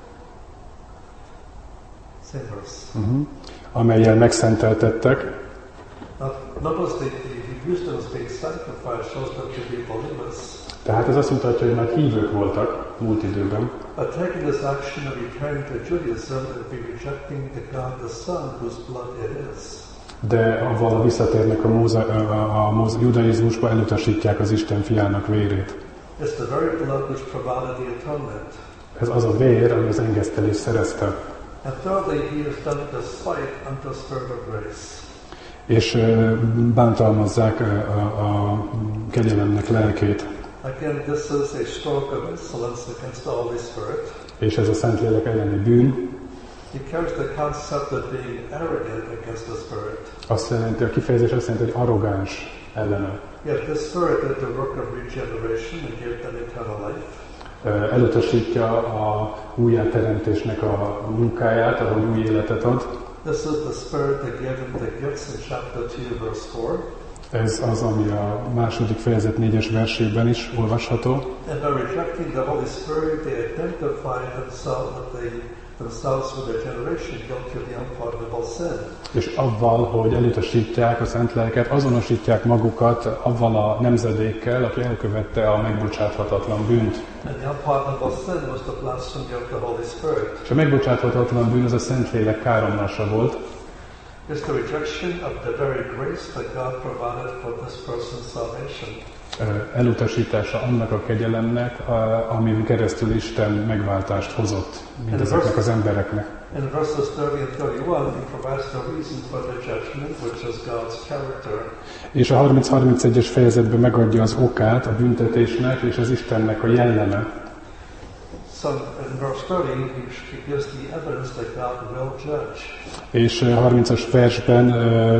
Same verse. Uh-huh. Amellyel megszenteltettek. Now, notice the, the use of being sanctified shows them to be believers. Tehát ez azt mutatja, hogy már hívők voltak múlt időben. But taking this action of returning to Judaism and be rejecting the God the Son whose blood it is. de avval visszatérnek a, móza, a, a móza, judaizmusba, elutasítják az Isten fiának vérét. It's the very blood which provided the atonement. Ez az a vér, ami az engesztelést szerezte. And thirdly, he has done it despite unto spirit of grace. És bántalmazzák a, a kegyelemnek lelkét. Again, this is a stroke of insolence against the Holy Spirit. És ez a Szentlélek elleni bűn. He carries the concept of being arrogant against the Spirit. Azt jelenti, a kifejezés azt jelenti, hogy arrogáns ellene. Yet the Spirit did the work of regeneration and gave them eternal life. Elutasítja a újjáteremtésnek a munkáját, ahogy új életet ad. This is the Spirit that gave them the gifts in chapter two, verse four. Ez az, ami a második fejezet négyes versében is olvasható. And by rejecting the Holy Spirit, they identify themselves with the themselves with their generation guilty of the unpardonable sin. És avval, hogy elutasítják a Szent Lelket, azonosítják magukat avval a nemzedékkel, aki elkövette a megbocsáthatatlan bűnt. And the unpardonable sin was the blasphemy of the Holy Spirit. És a megbocsáthatatlan bűn az a Szentlélek káromlása volt. It's the rejection of the very grace that God provided for this person's salvation. Elutasítása annak a kegyelemnek, amin keresztül Isten megváltást hozott mindezeknek az embereknek. In verses thirty and thirty-one, he provides the reason for the judgment, which is God's character. És a harminc harmincegyes fejezetben megadja az okát a büntetésnek, és az Istennek a jelleme. So in verse thirty, he gives the evidence that God will judge. És harmincas versben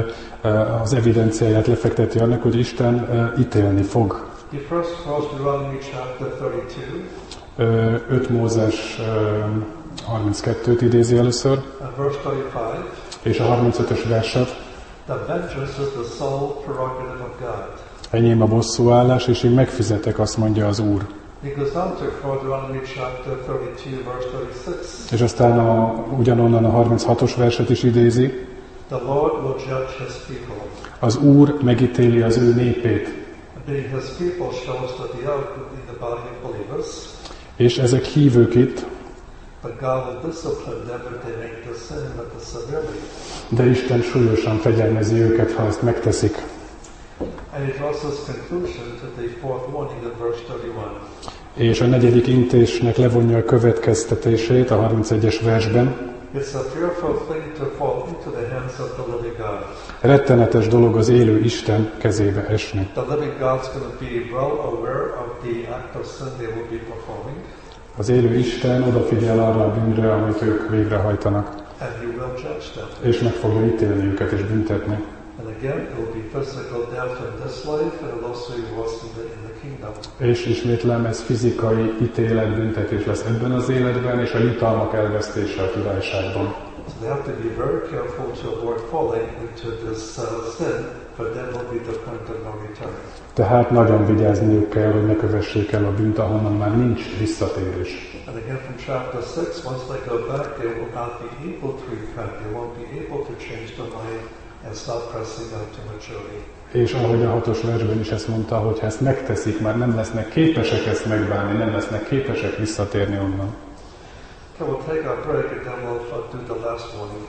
az evidenciáját lefekteti annak, hogy Isten ítélni fog. He first quotes Deuteronomy chapter thirty-two. öt Mózes harminckettőt idézi először. And verse thirty-five. És a harmincötös verset. The vengeance is the sole prerogative of God. Enyém a bosszúállás, és én megfizetek, azt mondja az Úr. He goes on to quote Deuteronomy chapter thirty-two, verse thirty-six. És aztán a, ugyanonnan a harminchatos verset is idézi. The Lord will judge his people. Az Úr megítéli az ő népét. Being his people shows that the elk would be the body of believers. És ezek hívők itt. But God will discipline them if they make the sin, but the severely. De Isten súlyosan fegyelmezi őket, ha ezt megteszik. And he draws his conclusion to the fourth warning in verse thirty-one. És a negyedik intésnek levonja a következtetését a harmincegyes versben. It's a fearful thing to fall into the hands of the living God. Rettenetes dolog az élő Isten kezébe esni. The living God's going to be well aware of the act of sin they will be performing. Az élő Isten odafigyel arra a bűnre, amit ők végrehajtanak. And he will judge them. És meg fogja ítélni őket és büntetni. And again, it will be physical death in this life, and it will also be worse in the, in the kingdom. És ismétlem, ez fizikai ítélet, büntetés lesz ebben az életben, és a jutalmak elvesztése a királyságban. So they have to be very careful to avoid falling into this uh, sin, but that will be the point of no return. Tehát nagyon vigyázniuk kell, hogy ne kövessék el a bűnt, ahonnan már nincs visszatérés. And again from chapter six, once they go back, they will not be able to repent. They won't be able to change their mind and stop pressing on to maturity. És ahogy a hatos versben is ezt mondta, hogy ha ezt megteszik, már nem lesznek képesek ezt megbánni, nem lesznek képesek visszatérni onnan. Okay, we'll take our break and then we'll do the last warning.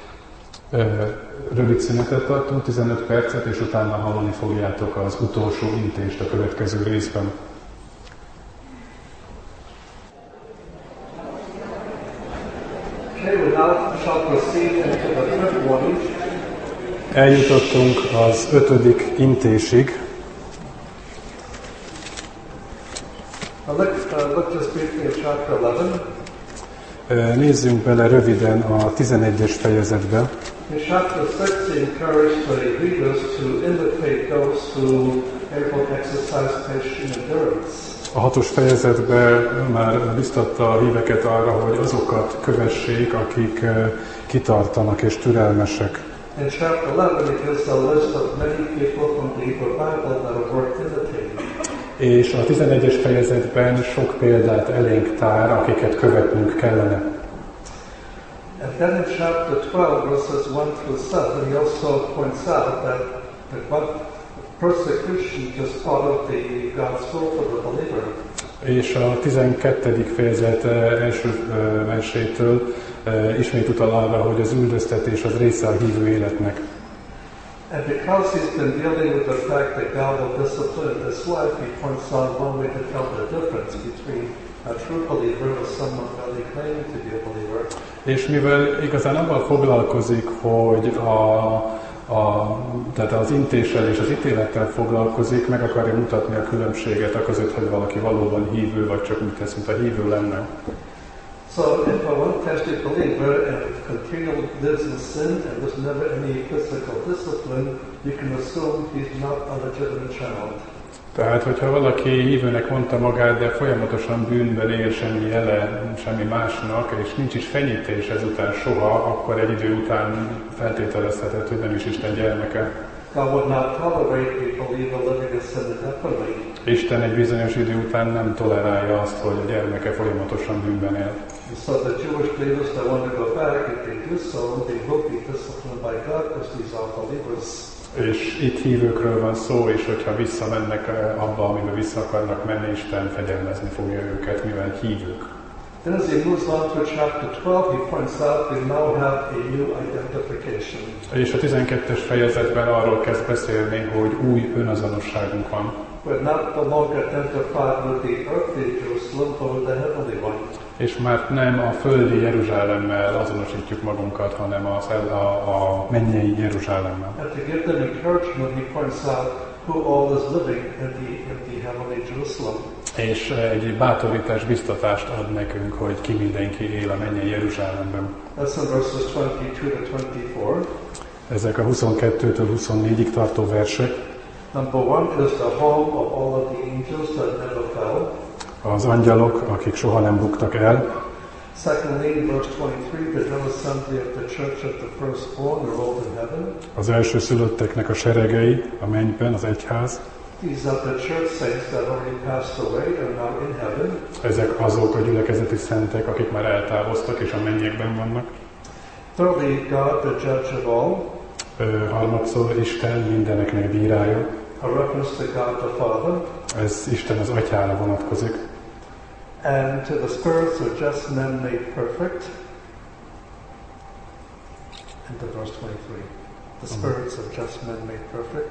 Rövid szünetet tartunk, tizenöt percet, és utána hallani fogjátok az utolsó intést a következő részben. Okay, we now shall proceed into the fifth warning. Eljutottunk az ötödik intésig. Now look, uh, look just briefly at chapter eleven. Nézzünk bele röviden a tizenegyes fejezetbe. In chapter six, he encouraged the readers to imitate those who able to exercise patient endurance. A hatos fejezetben már biztatta a híveket arra, hogy azokat kövessék, akik kitartanak és türelmesek. In chapter eleven, he gives a list of many people from the Hebrew Bible that are worth imitating. És a tizenegyes fejezetben sok példát elénk tár, akiket követnünk kellene. And then in chapter twelve, verses one through seven, he also points out that the persecution is part of the God's will for the believer. És a tizenkettedik fejezet első versétől ismét utal arra, hogy az üldöztetés az része a hívő életnek. And because he's been dealing with the fact that God will discipline his life, he points out one way to tell the difference between a true believer or someone really claiming to be a believer. És mivel igazán abban foglalkozik, hogy a, a, tehát az intéssel és az ítélettel foglalkozik, meg akarja mutatni a különbséget a között, hogy valaki valóban hívő, vagy csak úgy tesz, mint a hívő lenne. So if a one-tested believer and continually lives in sin and there's never any physical discipline, you can assume he's not a legitimate child. Tehát, hogyha valaki hívőnek mondta magát, de folyamatosan bűnben él, semmi jele, semmi másnak, és nincs is fenyítés ezután soha, akkor egy idő után feltételezhetett, hogy nem is Isten gyermeke. God would not tolerate a believer living in sin indefinitely. Isten egy bizonyos idő után nem tolerálja azt, hogy a gyermeke folyamatosan bűnben él. So the Jewish believers that want to go back, if they do so, they will be disciplined by God because these are believers. És itt hívőkről van szó, és hogyha visszamennek abba, amiben vissza akarnak menni, Isten fegyelmezni fogja őket, mivel hívők. Then as he moves on to chapter twelve, he points out we now have a new identification. És a tizenkettes fejezetben arról kezd beszélni, hogy új önazonosságunk van. We're not no longer identified with the earthly Jerusalem, but with the heavenly one. És már nem a földi Jeruzsálemmel azonosítjuk magunkat, hanem a, a, a mennyei Jeruzsálemmel. And to give them encouragement, he points out who all is living in the, in the heavenly Jerusalem. És egy bátorítás, biztatást ad nekünk, hogy ki mindenki él a mennyei Jeruzsálemben. That's in verses twenty-two to twenty-four. Ezek a huszonkettőtől huszonnégyig tartó versek. Number one is the home of all of the angels that never fell. Az angyalok, akik soha nem buktak el. Secondly, verse twenty-three, the general assembly of the church of the firstborn are all in heaven. Az első szülötteknek a seregei a mennyben, az egyház. These are the church saints that already passed away and are now in heaven. Ezek azok a gyülekezeti szentek, akik már eltávoztak és a mennyekben vannak. Thirdly, God, the judge of all. Ö, harmadszor Isten mindeneknek bírája. A reference to God the Father. Ez Isten az atyára vonatkozik. And to the spirits of just men made perfect. Into verse twenty-three. The spirits of just men made perfect.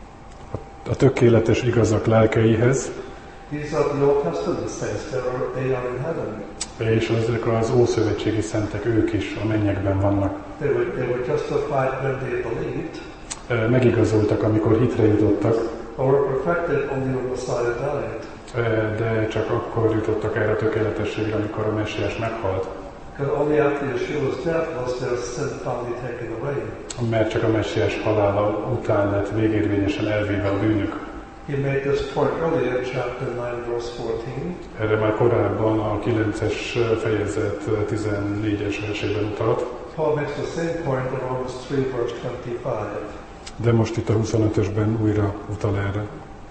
A tökéletes igazak lelkeihez. These are the Old Testament saints. They are, they are in heaven. És ezek az ószövetségi szentek, ők is a mennyekben vannak. They were, they were justified when they believed. Megigazoltak, amikor hitre jutottak. Or were perfected only when Messiah died. De csak akkor jutottak erre a tökéletességre, amikor a Messiás meghalt. Because only after Yeshua's death was their sin finally taken away. Mert csak a Messiás halála után lett végérvényesen elvéve a bűnök. He made this point earlier in chapter nine, verse fourteen. Erre már korábban a kilences fejezet tizennégyes versében utalt. Paul makes the same point in Romans three, verse twenty-five. De most itt a huszonötösben újra utal erre.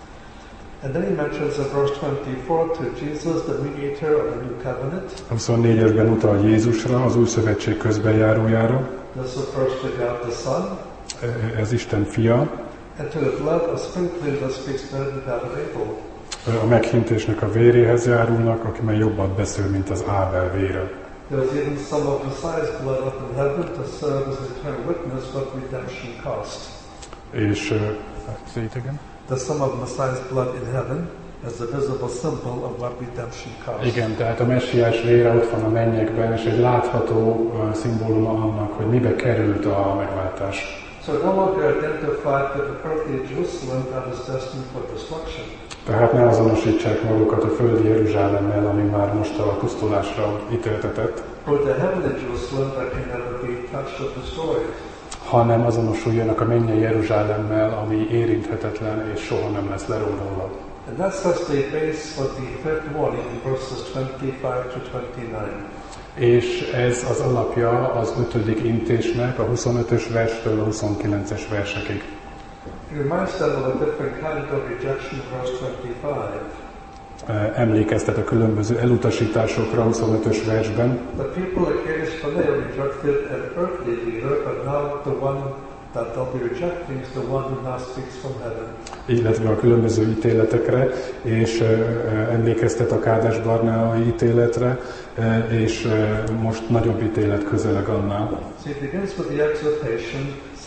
And then he mentions in verse twenty-four to Jesus, the mediator of the new covenant. A huszonnégyesben utal Jézusra, az új szövetség közbenjárójára. This refers to God the Son. Ez Isten fia. And to the blood of sprinkling that speaks better than that of Abel. A meghintésnek a véréhez járulnak, aki már jobban beszél, mint az Ábel vére. There was even some of Messiah's blood up in heaven to serve as an eternal witness what redemption cost. És, uh, say it again. The some of Messiah's blood in heaven as a visible symbol of what redemption cost. Igen, tehát a Messiás vére ott van a mennyekben, és egy látható uh, szimbóluma annak, hogy mibe került a megváltás. So no longer identified with the earthly Jerusalem that is destined for destruction. Tehát ne azonosítsák magukat a földi Jeruzsálemmel, ami már most a pusztulásra ítéltetett, Or the heavenly Jerusalem that can never be touched or destroyed. hanem azonosuljanak a mennyei Jeruzsálemmel, ami érinthetetlen és soha nem lesz lerombolva. And that sets the base for the fifth warning in verses twenty-five to twenty-nine. És ez az alapja az ötödik intésnek a huszonötös verstől a huszonkilences versekig. He reminds them of a different kind of rejection, verse twenty-five. Emlékeztet a különböző elutasításokra a huszonötös versben. The people at Kadesh Barnea rejected an earthly leader, but now the one that they'll be rejecting is the one who now speaks from heaven. Illetve a különböző ítéletekre, és uh, emlékeztet a Kádes Barneai ítéletre, uh, és uh, most nagyobb ítélet közeleg annál. So he begins with the exhortation,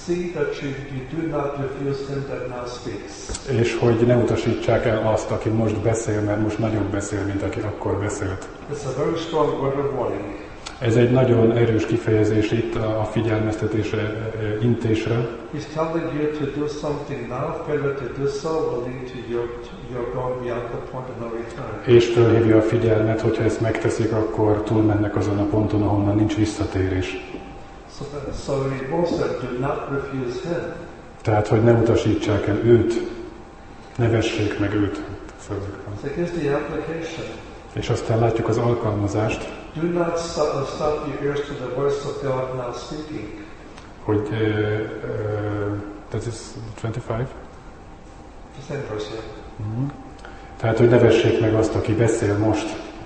see that you, you do not refuse him that now speaks. És hogy ne utasítsák el azt, aki most beszél, mert most nagyobb beszél, mint aki akkor beszélt. It's a very strong word of warning. Ez egy nagyon erős kifejezés itt a figyelmeztetésre, intésre. He's telling you to do something now, failure to do so will lead to your, your going beyond the point of no return. És fölhívja a figyelmet, hogyha ezt megteszik, akkor túlmennek azon a ponton, ahonnan nincs visszatérés. So, that, so he wants that do not refuse him. Tehát, hogy ne utasítsák el őt, ne vessék meg őt. So here's the application. És aztán látjuk az alkalmazást. Do not stop, stop your ears to the voice of God now speaking. Hogy, uh, uh, that is twenty-five? The same verse here. Mm-hmm. Tehát, hogy ne vessék meg azt, aki beszél most.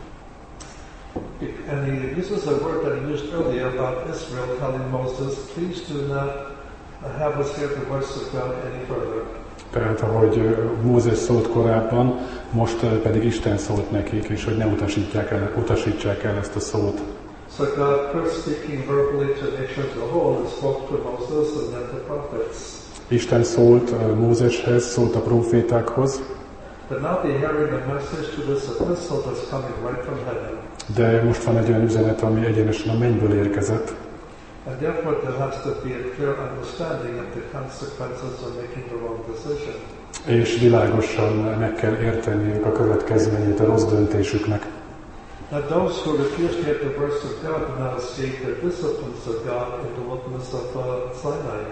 And he uses a word that he used earlier about Israel, telling Moses, please do not have us hear the voice of God any further. Tehát, ahogy Mózes szólt korábban, most pedig Isten szólt nekik, és hogy ne utasítják el, utasítsák el ezt a szót. So God first speaking verbally to the nation as a whole and spoke to Moses and then the prophets. Isten szólt Mózeshez, szólt a prófétákhoz. But now they're hearing a message to this epistle that's coming right from heaven. De most van egy olyan üzenet, ami egyenesen a mennyből érkezett. And therefore there has to be a clear understanding of the consequences of making the wrong decision. És világosan meg kell érteniük a következményét a rossz döntésüknek. Now those who refuse to hear the voice of God now escape the disciplines of God in the wilderness of uh, Sinai.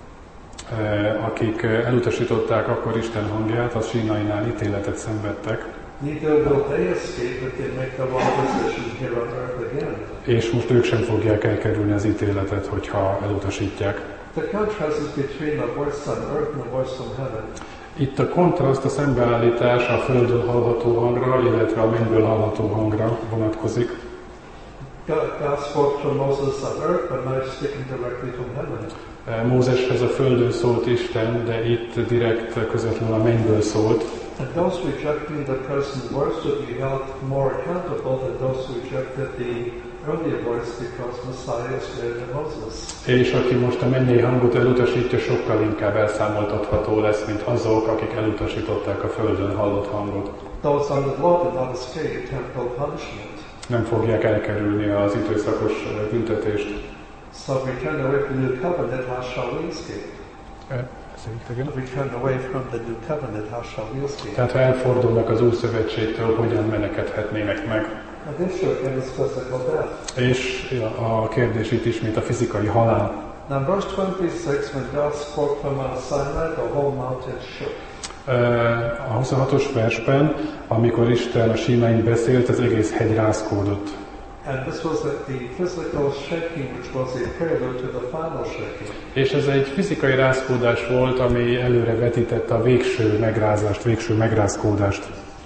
Akik elutasították akkor Isten hangját, a Sínainál ítéletet szenvedtek. Neither will they escape if they make the wrong decision here on earth again. És most ők sem fogják elkerülni az ítéletet, hogyha elutasítják. The contrast is between the voice on earth and the voice from heaven. Itt a kontraszt, a szembeállítás a földön hallható hangra, illetve a mennyből hallható hangra vonatkozik. God, God spoke to Moses on earth, but now he's speaking directly from heaven. Mózeshez a földön szólt Isten, de itt direkt közvetlenül a mennyből szólt. And those rejecting the present voice will be held more accountable than those who rejected the earlier voice because Messiah is greater than Moses. És aki most a mennyei hangot elutasítja, sokkal inkább elszámoltatható lesz, mint azok, akik elutasították a földön hallott hangot. Those under the law did not escape temporal punishment. Nem fogják elkerülni az időszakos büntetést. So if we turn away from the new covenant, how shall we escape? Uh, If we turn away from the new covenant, how shall we escape? Tehát ha elfordulnak az új szövetségtől, hogyan menekedhetnének meg? And this should end is physical death. És a kérdés itt ismét a fizikai halál. Now verse twenty-six, when God spoke from Mount Sinai, the whole mountain shook. A huszonhatos versben, amikor Isten a Sínain beszélt, az egész hegy rázkódott. And this was the physical shaking, which was a prelude to the final shaking. És ez egy fizikai rázkódás volt, ami előre vetítette a végső megrázást, végső megrázkódást.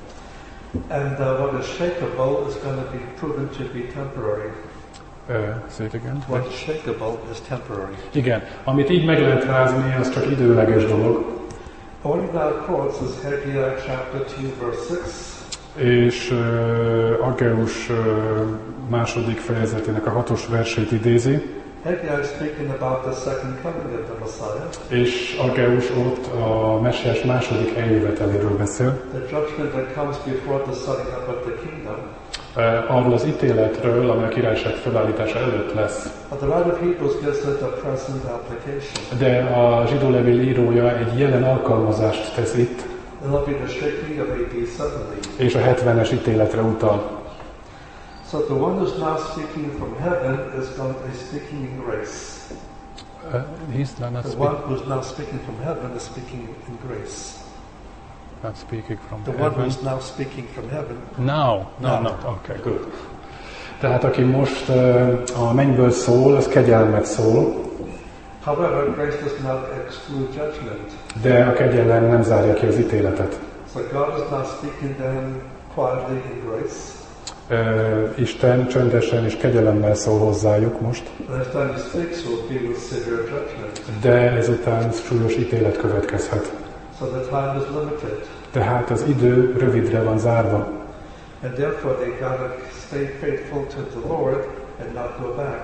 And uh, what is shakeable is going to be proven to be temporary. Uh, say it again. What is shakeable is temporary. Igen, amit így meg lehet rázni, az csak időleges dolog. What now quotes is Haggai chapter two, verse six. És uh, Aggeus uh, második fejezetének a hatos versét idézi. Haggai is speaking about the second coming of the Messiah. És Aggeus ott a Messiás második eljöveteléről beszél. The judgment that comes before the setting up of the kingdom. Uh, arról az ítéletről, amely a királyság felállítása előtt lesz. But the writer of Hebrews gives it a present application. De a zsidó levél írója egy jelen alkalmazást tesz itt. It'll be the shaking of A D seventy. És a hetvenes ítéletre utal. So the one who's now speaking from heaven is going to be speaking in grace. Uh, he's not the speak- one who's now speaking from heaven is speaking in grace. not speaking from The heaven. one who's now speaking from heaven. Now, no, Now. no, okay, good. Tehát aki most uh, a mennyből szól, az kegyelmet szól. However, grace does not exclude judgment. De a kegyelem nem zárja ki az ítéletet. So God is not speaking them quietly in grace. Uh, Isten csöndesen és kegyelemmel szól hozzájuk most. And as time he speaks, will be with severe judgment. De ezután súlyos ítélet következhet. So the time is limited. Tehát az idő rövidre van zárva. And therefore they gotta stay faithful to the Lord and not go back.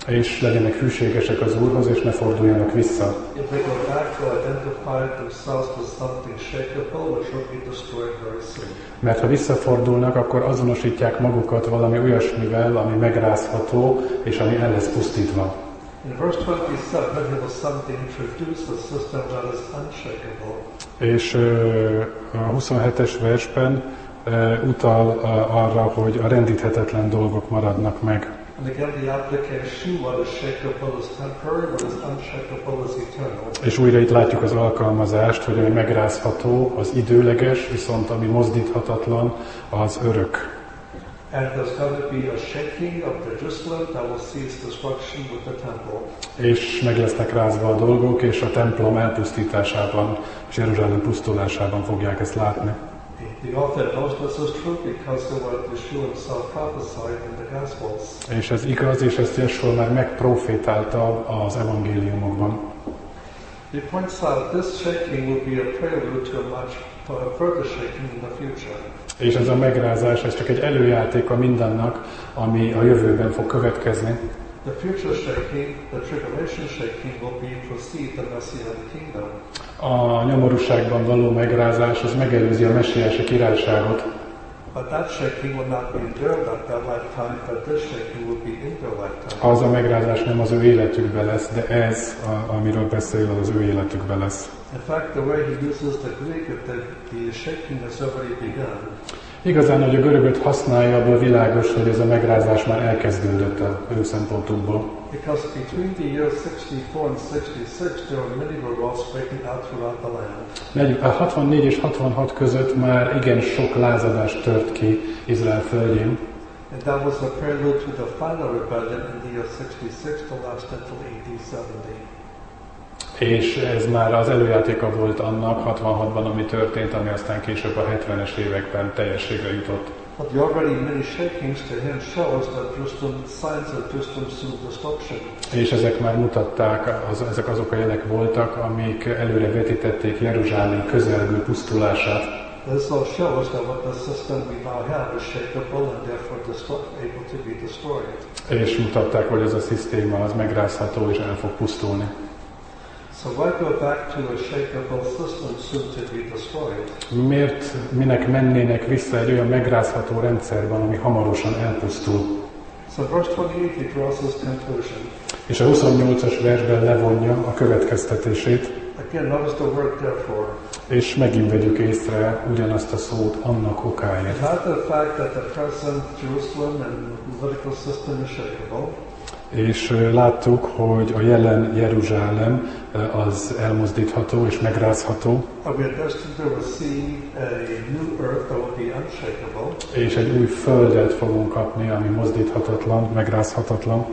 És legyenek hűségesek az Úrhoz, és ne forduljanak vissza. If they go back to identify themselves with something shakeable, which will be destroyed very soon. Mert ha visszafordulnak, akkor azonosítják magukat valami olyasmivel, ami megrázható, és ami el lesz pusztítva. In verse twenty-seven, he will someday introduce a system that is unshakable. És uh, a huszonhetes versben uh, utal uh, arra, hogy a rendíthetetlen dolgok maradnak meg. And again, the application, what is shakeable is temporary, what is unshakable is eternal. És újra itt látjuk az alkalmazást, hogy ami megrázható, az időleges, viszont ami mozdíthatatlan, az örök. And there's going to be a shaking of Jerusalem that will cease destruction with the temple. És meg lesznek rázva a dolgok, és a templom elpusztításában, és Jeruzsálem pusztulásában fogják ezt látni. The author knows this is true because the word Yeshua himself prophesied in the Gospels. És ez igaz, és ezt Jesua már megprofétálta az evangéliumokban. He points out this shaking will be a prelude to a much further shaking in the future. És ez a megrázás, ez csak egy előjátéka mindannak, ami a jövőben fog következni. The future shaking, the tribulation shaking will be precede the Messianic kingdom. A nyomorúságban való megrázás, az megelőzi a messiási királyságot. But that shaking will not be in their lifetime, but this shaking will be in their lifetime. Az a megrázás nem az ő életükben lesz, de ez, a, amiről beszél, az ő életükben lesz. In fact, the way he uses the Greek, the, the shaking has already begun. Igazán, hogy a görögöt használja, abból világos, hogy ez a megrázás már elkezdődött a ő szempontukból. Because between the years sixty-four and sixty-six, there were many revolts breaking out throughout the land. A hatvannégy és hatvanhat között már igen sok lázadás tört ki Izrael földjén. And that was a prelude to the final rebellion in the year sixty-six to last until A D seventy. És ez már az előjátéka volt annak hatvanhatban, ami történt, ami aztán később a hetvenes években teljességre jutott. But the already many shakings to him show us that Jerusalem, signs of Jerusalem's soon destruction. És ezek már mutatták, az, ezek azok a jelek voltak, amik előre vetítették Jeruzsálem közelgő pusztulását. This all shows that what the system we now have is shakeable and therefore able to be destroyed. És mutatták, hogy ez a szisztéma az megrázható és el fog pusztulni. So why go back to a shakeable system soon to be destroyed? Miért minek mennének vissza egy olyan megrázható rendszerben, ami hamarosan elpusztul? So verse twenty-eight, he draws his conclusion. És a huszonnyolcas versben levonja a következtetését. Again, notice the word therefore. És megint vegyük észre ugyanazt a szót annak okáért. Not the fact that the present Jerusalem and political system is shakeable. És láttuk, hogy a jelen Jeruzsálem az elmozdítható és megrázható. És egy új földet fogunk kapni, ami mozdíthatatlan, megrázhatatlan.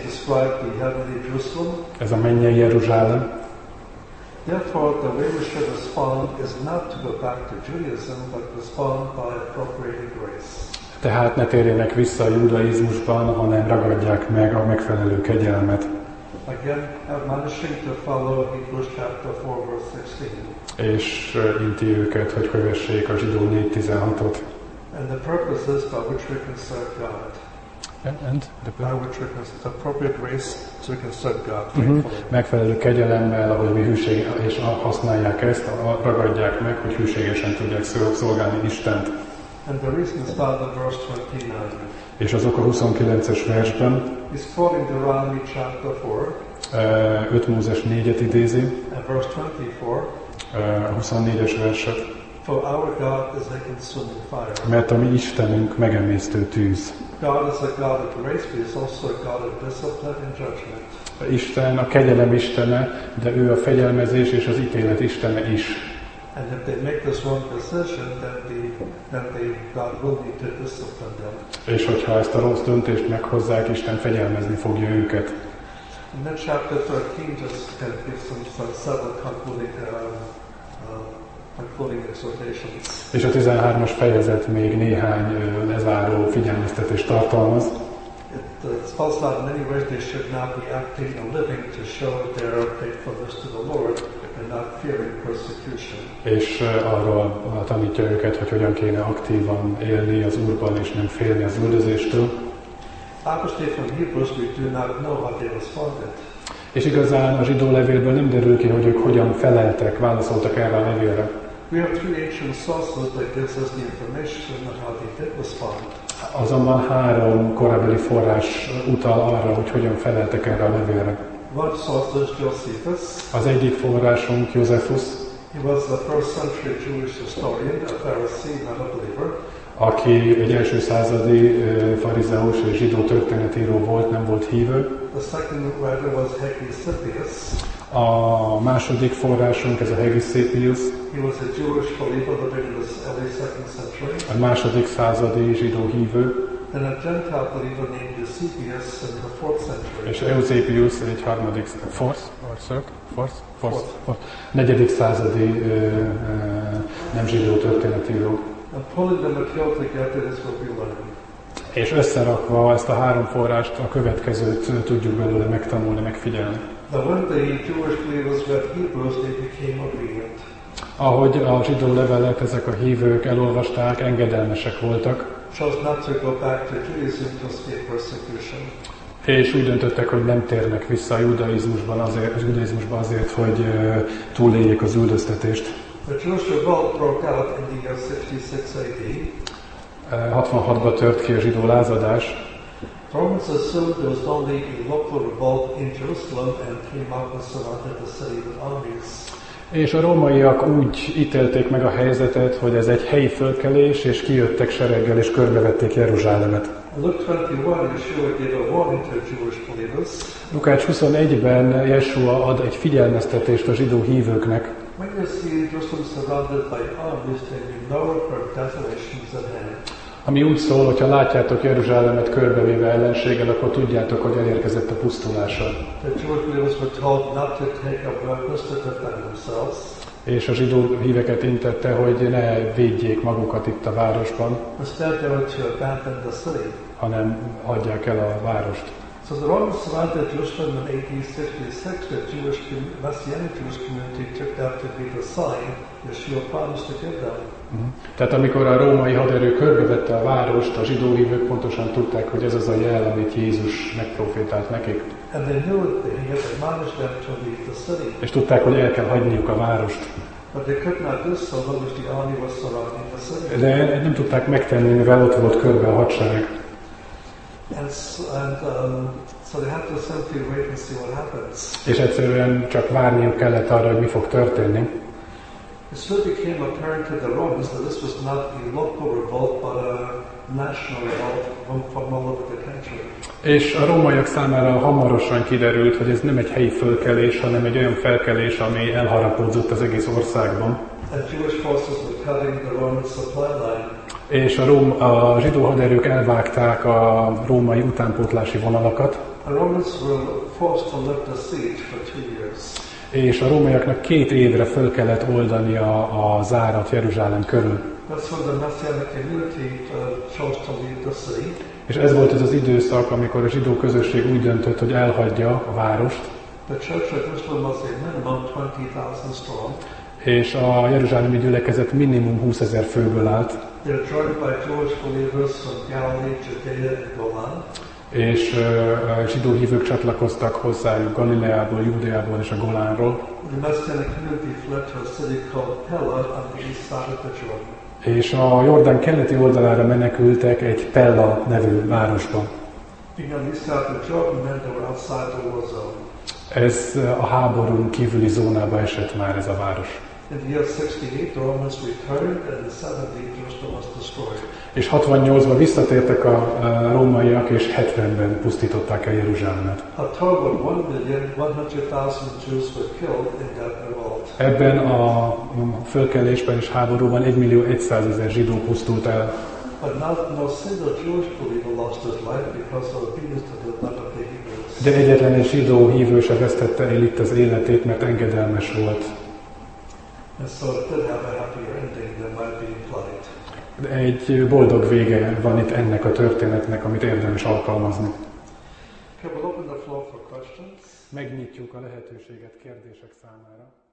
Ez a mennyei Jeruzsálem. Therefore, the way we should respond is not to go back to Judaism, but respond by appropriating grace. Tehát ne térjenek vissza a judaizmusban, hanem ragadják meg a megfelelő kegyelmet. Again, admonishing to follow Hebrews chapter four, verse sixteen. És inti őket, hogy kövessék a Zsidó négy tizenhatot. And the purpose is by which we can serve God. And the by which we can appropriate grace so we can serve God faithfully. Uh-huh. Megfelelő kegyelemmel, ahogy mi hűség, és használják ezt, ragadják meg, hogy hűségesen tudják szolgálni Istent. And the reason is found in verse twenty-nine. És azok a huszonkilences versben, he's quoting Deuteronomy chapter four, öt Mózes négyet idézi, and verse twenty-four, a huszonnégyes verset. For our God is a consuming fire. Mert a mi Istenünk megemésztő tűz. God is a God of grace, but he's also a God of discipline and judgment. Isten a kegyelem Istene, de ő a fegyelmezés és az ítélet Istene is. And if they make this wrong decision, then, the, then they, God will need to discipline them. És hogyha ezt a rossz döntést meghozzák, Isten fegyelmezni fogja őket. And then chapter thirteen just kind of gives some, some several concluding, um, uh, concluding exhortations. És a tizenhármas fejezet még néhány uh, lezáró figyelmeztetést tartalmaz. It uh, spells out in many ways they should not be acting and living to show their faithfulness to the Lord and not fearing persecution. És uh, arról uh, tanítja őket, hogy hogyan kéne aktívan élni az Úrban és nem félni az üldözéstől. Obviously from Hebrews we do not know how they responded. És igazán a zsidó levélből nem derül ki, hogy ők hogyan feleltek, válaszoltak erre a levélre. We have three ancient sources that gives us the information on how they did respond. Azonban három korabeli forrás utal arra, hogy hogyan feleltek erre a levélre. One source is Josephus. Az egyik forrásunk Józsefus, He was the first century Jewish historian, a Pharisee, not a believer. aki egy első századi farizeus és zsidó történetíró volt, nem volt hívő. The second writer was Hegesippus. A második forrásunk ez a Hegesippus. He was a Jewish believer living in the early second century. A második századi zsidó hívő. And a Gentile believer named Eusebius in the fourth century. És Eusebius egy harmadik, fourth, or third, fourth, fourth, fourth, negyedik századi ö, ö, nem zsidó történetíró. And pulling them all together is what we learn. És összerakva ezt a három forrást, a következőt tudjuk belőle megtanulni, megfigyelni. Now when the Jewish believers read Hebrews, they became obedient. Ahogy a zsidó levelet ezek a hívők elolvasták, engedelmesek voltak. Chose not to go back to Judaism to escape persecution. És úgy döntöttek, hogy nem térnek vissza a judaizmusban azért, a judaizmusban azért, hogy uh, túléljék az üldöztetést. The Jewish revolt broke out in the year sixty-six A D. Uh, hatvanhatban tört ki a zsidó lázadás. Romans assumed there was only a local revolt in Jerusalem and came out and surrounded the city with armies. És a rómaiak úgy ítélték meg a helyzetet, hogy ez egy helyi fölkelés, és kijöttek sereggel, és körbevették Jeruzsálemet. Luke twenty-one, Yeshua gave a warning to Jewish believers. Lukács huszonegyben Jeshua ad egy figyelmeztetést a zsidó hívőknek. When you see Jerusalem surrounded by armies, then you know her desolation is at hand. Ami úgy szól, hogyha látjátok Jeruzsálemet körbevéve ellenséggel, akkor tudjátok, hogy elérkezett a pusztulása. The Jewish believers were told not to take up weapons to defend themselves. És a zsidó híveket intette, hogy ne védjék magukat itt a városban, Instead, they were to abandon the city. hanem hagyják el a várost. So the Romans surrounded Jerusalem in A D sixty-six. The Jewish, Messianic Jewish community took that to be the sign Yeshua promised to give them. Uh-huh. Tehát amikor a római haderő körbevette a várost, a zsidó hívők pontosan tudták, hogy ez az a jel, amit Jézus megprofétált nekik. And they knew that he had admonished them to leave the city. És tudták, hogy el kell hagyniuk a várost. But they could not do so because the army was surrounding the city. De nem tudták megtenni, mivel ott volt körbe a hadsereg. And, and um, so they had to simply wait and see what happens. És egyszerűen csak várniuk kellett arra, hogy mi fog történni. It soon became apparent to the Romans that this was not a local revolt, but a national revolt from all over the country. És a rómaiak számára hamarosan kiderült, hogy ez nem egy helyi fölkelés, hanem egy olyan felkelés, ami elharapódzott az egész országban. And Jewish forces were cutting the Roman supply line. És a, róm, a zsidó haderők elvágták a római utánpótlási vonalakat. The Romans were forced to lift the siege for two years. És a rómaiaknak két évre föl kellett oldani a, a zárat Jeruzsálem körül. That's when the Messianic community uh, chose to leave the city. És ez volt az az időszak, amikor a zsidó közösség úgy döntött, hogy elhagyja a várost. The church of Jerusalem was a minimum twenty thousand strong. És a jeruzsálemi gyülekezet minimum húszezer főből állt. They were joined by Jewish believers from Galilee, Judea and Golan. És uh, a zsidó hívők csatlakoztak hozzájuk Galileából, Júdeából és a Golánról. The Messianic community fled to a city called Pella on the east side of the Jordan. És a Jordán keleti oldalára menekültek egy Pella nevű városba. Being on the east side of the Jordan meant they were outside the war zone. Ez a háborún kívüli zónába esett már ez a város. In the year sixty-eight, the Romans returned, and in seventy, Jerusalem was destroyed. És hatvannyolcban visszatértek a rómaiak, és hetvenben pusztították el Jeruzsálemet. A total of one million one hundred thousand Jews were killed in that revolt. Ebben a fölkelésben és háborúban egymillió egyszázezer zsidó pusztult el. But not, no single Jewish believer lost his life because of obedience to the blood of the Hebrews. De egyetlen egy zsidó hívő se vesztette el itt az életét, mert engedelmes volt. And so it did have a happier ending than might be implied. De egy boldog vége van itt ennek a történetnek, amit érdemes alkalmazni. Okay, we'll open the floor for questions. Megnyitjuk a lehetőséget kérdések számára.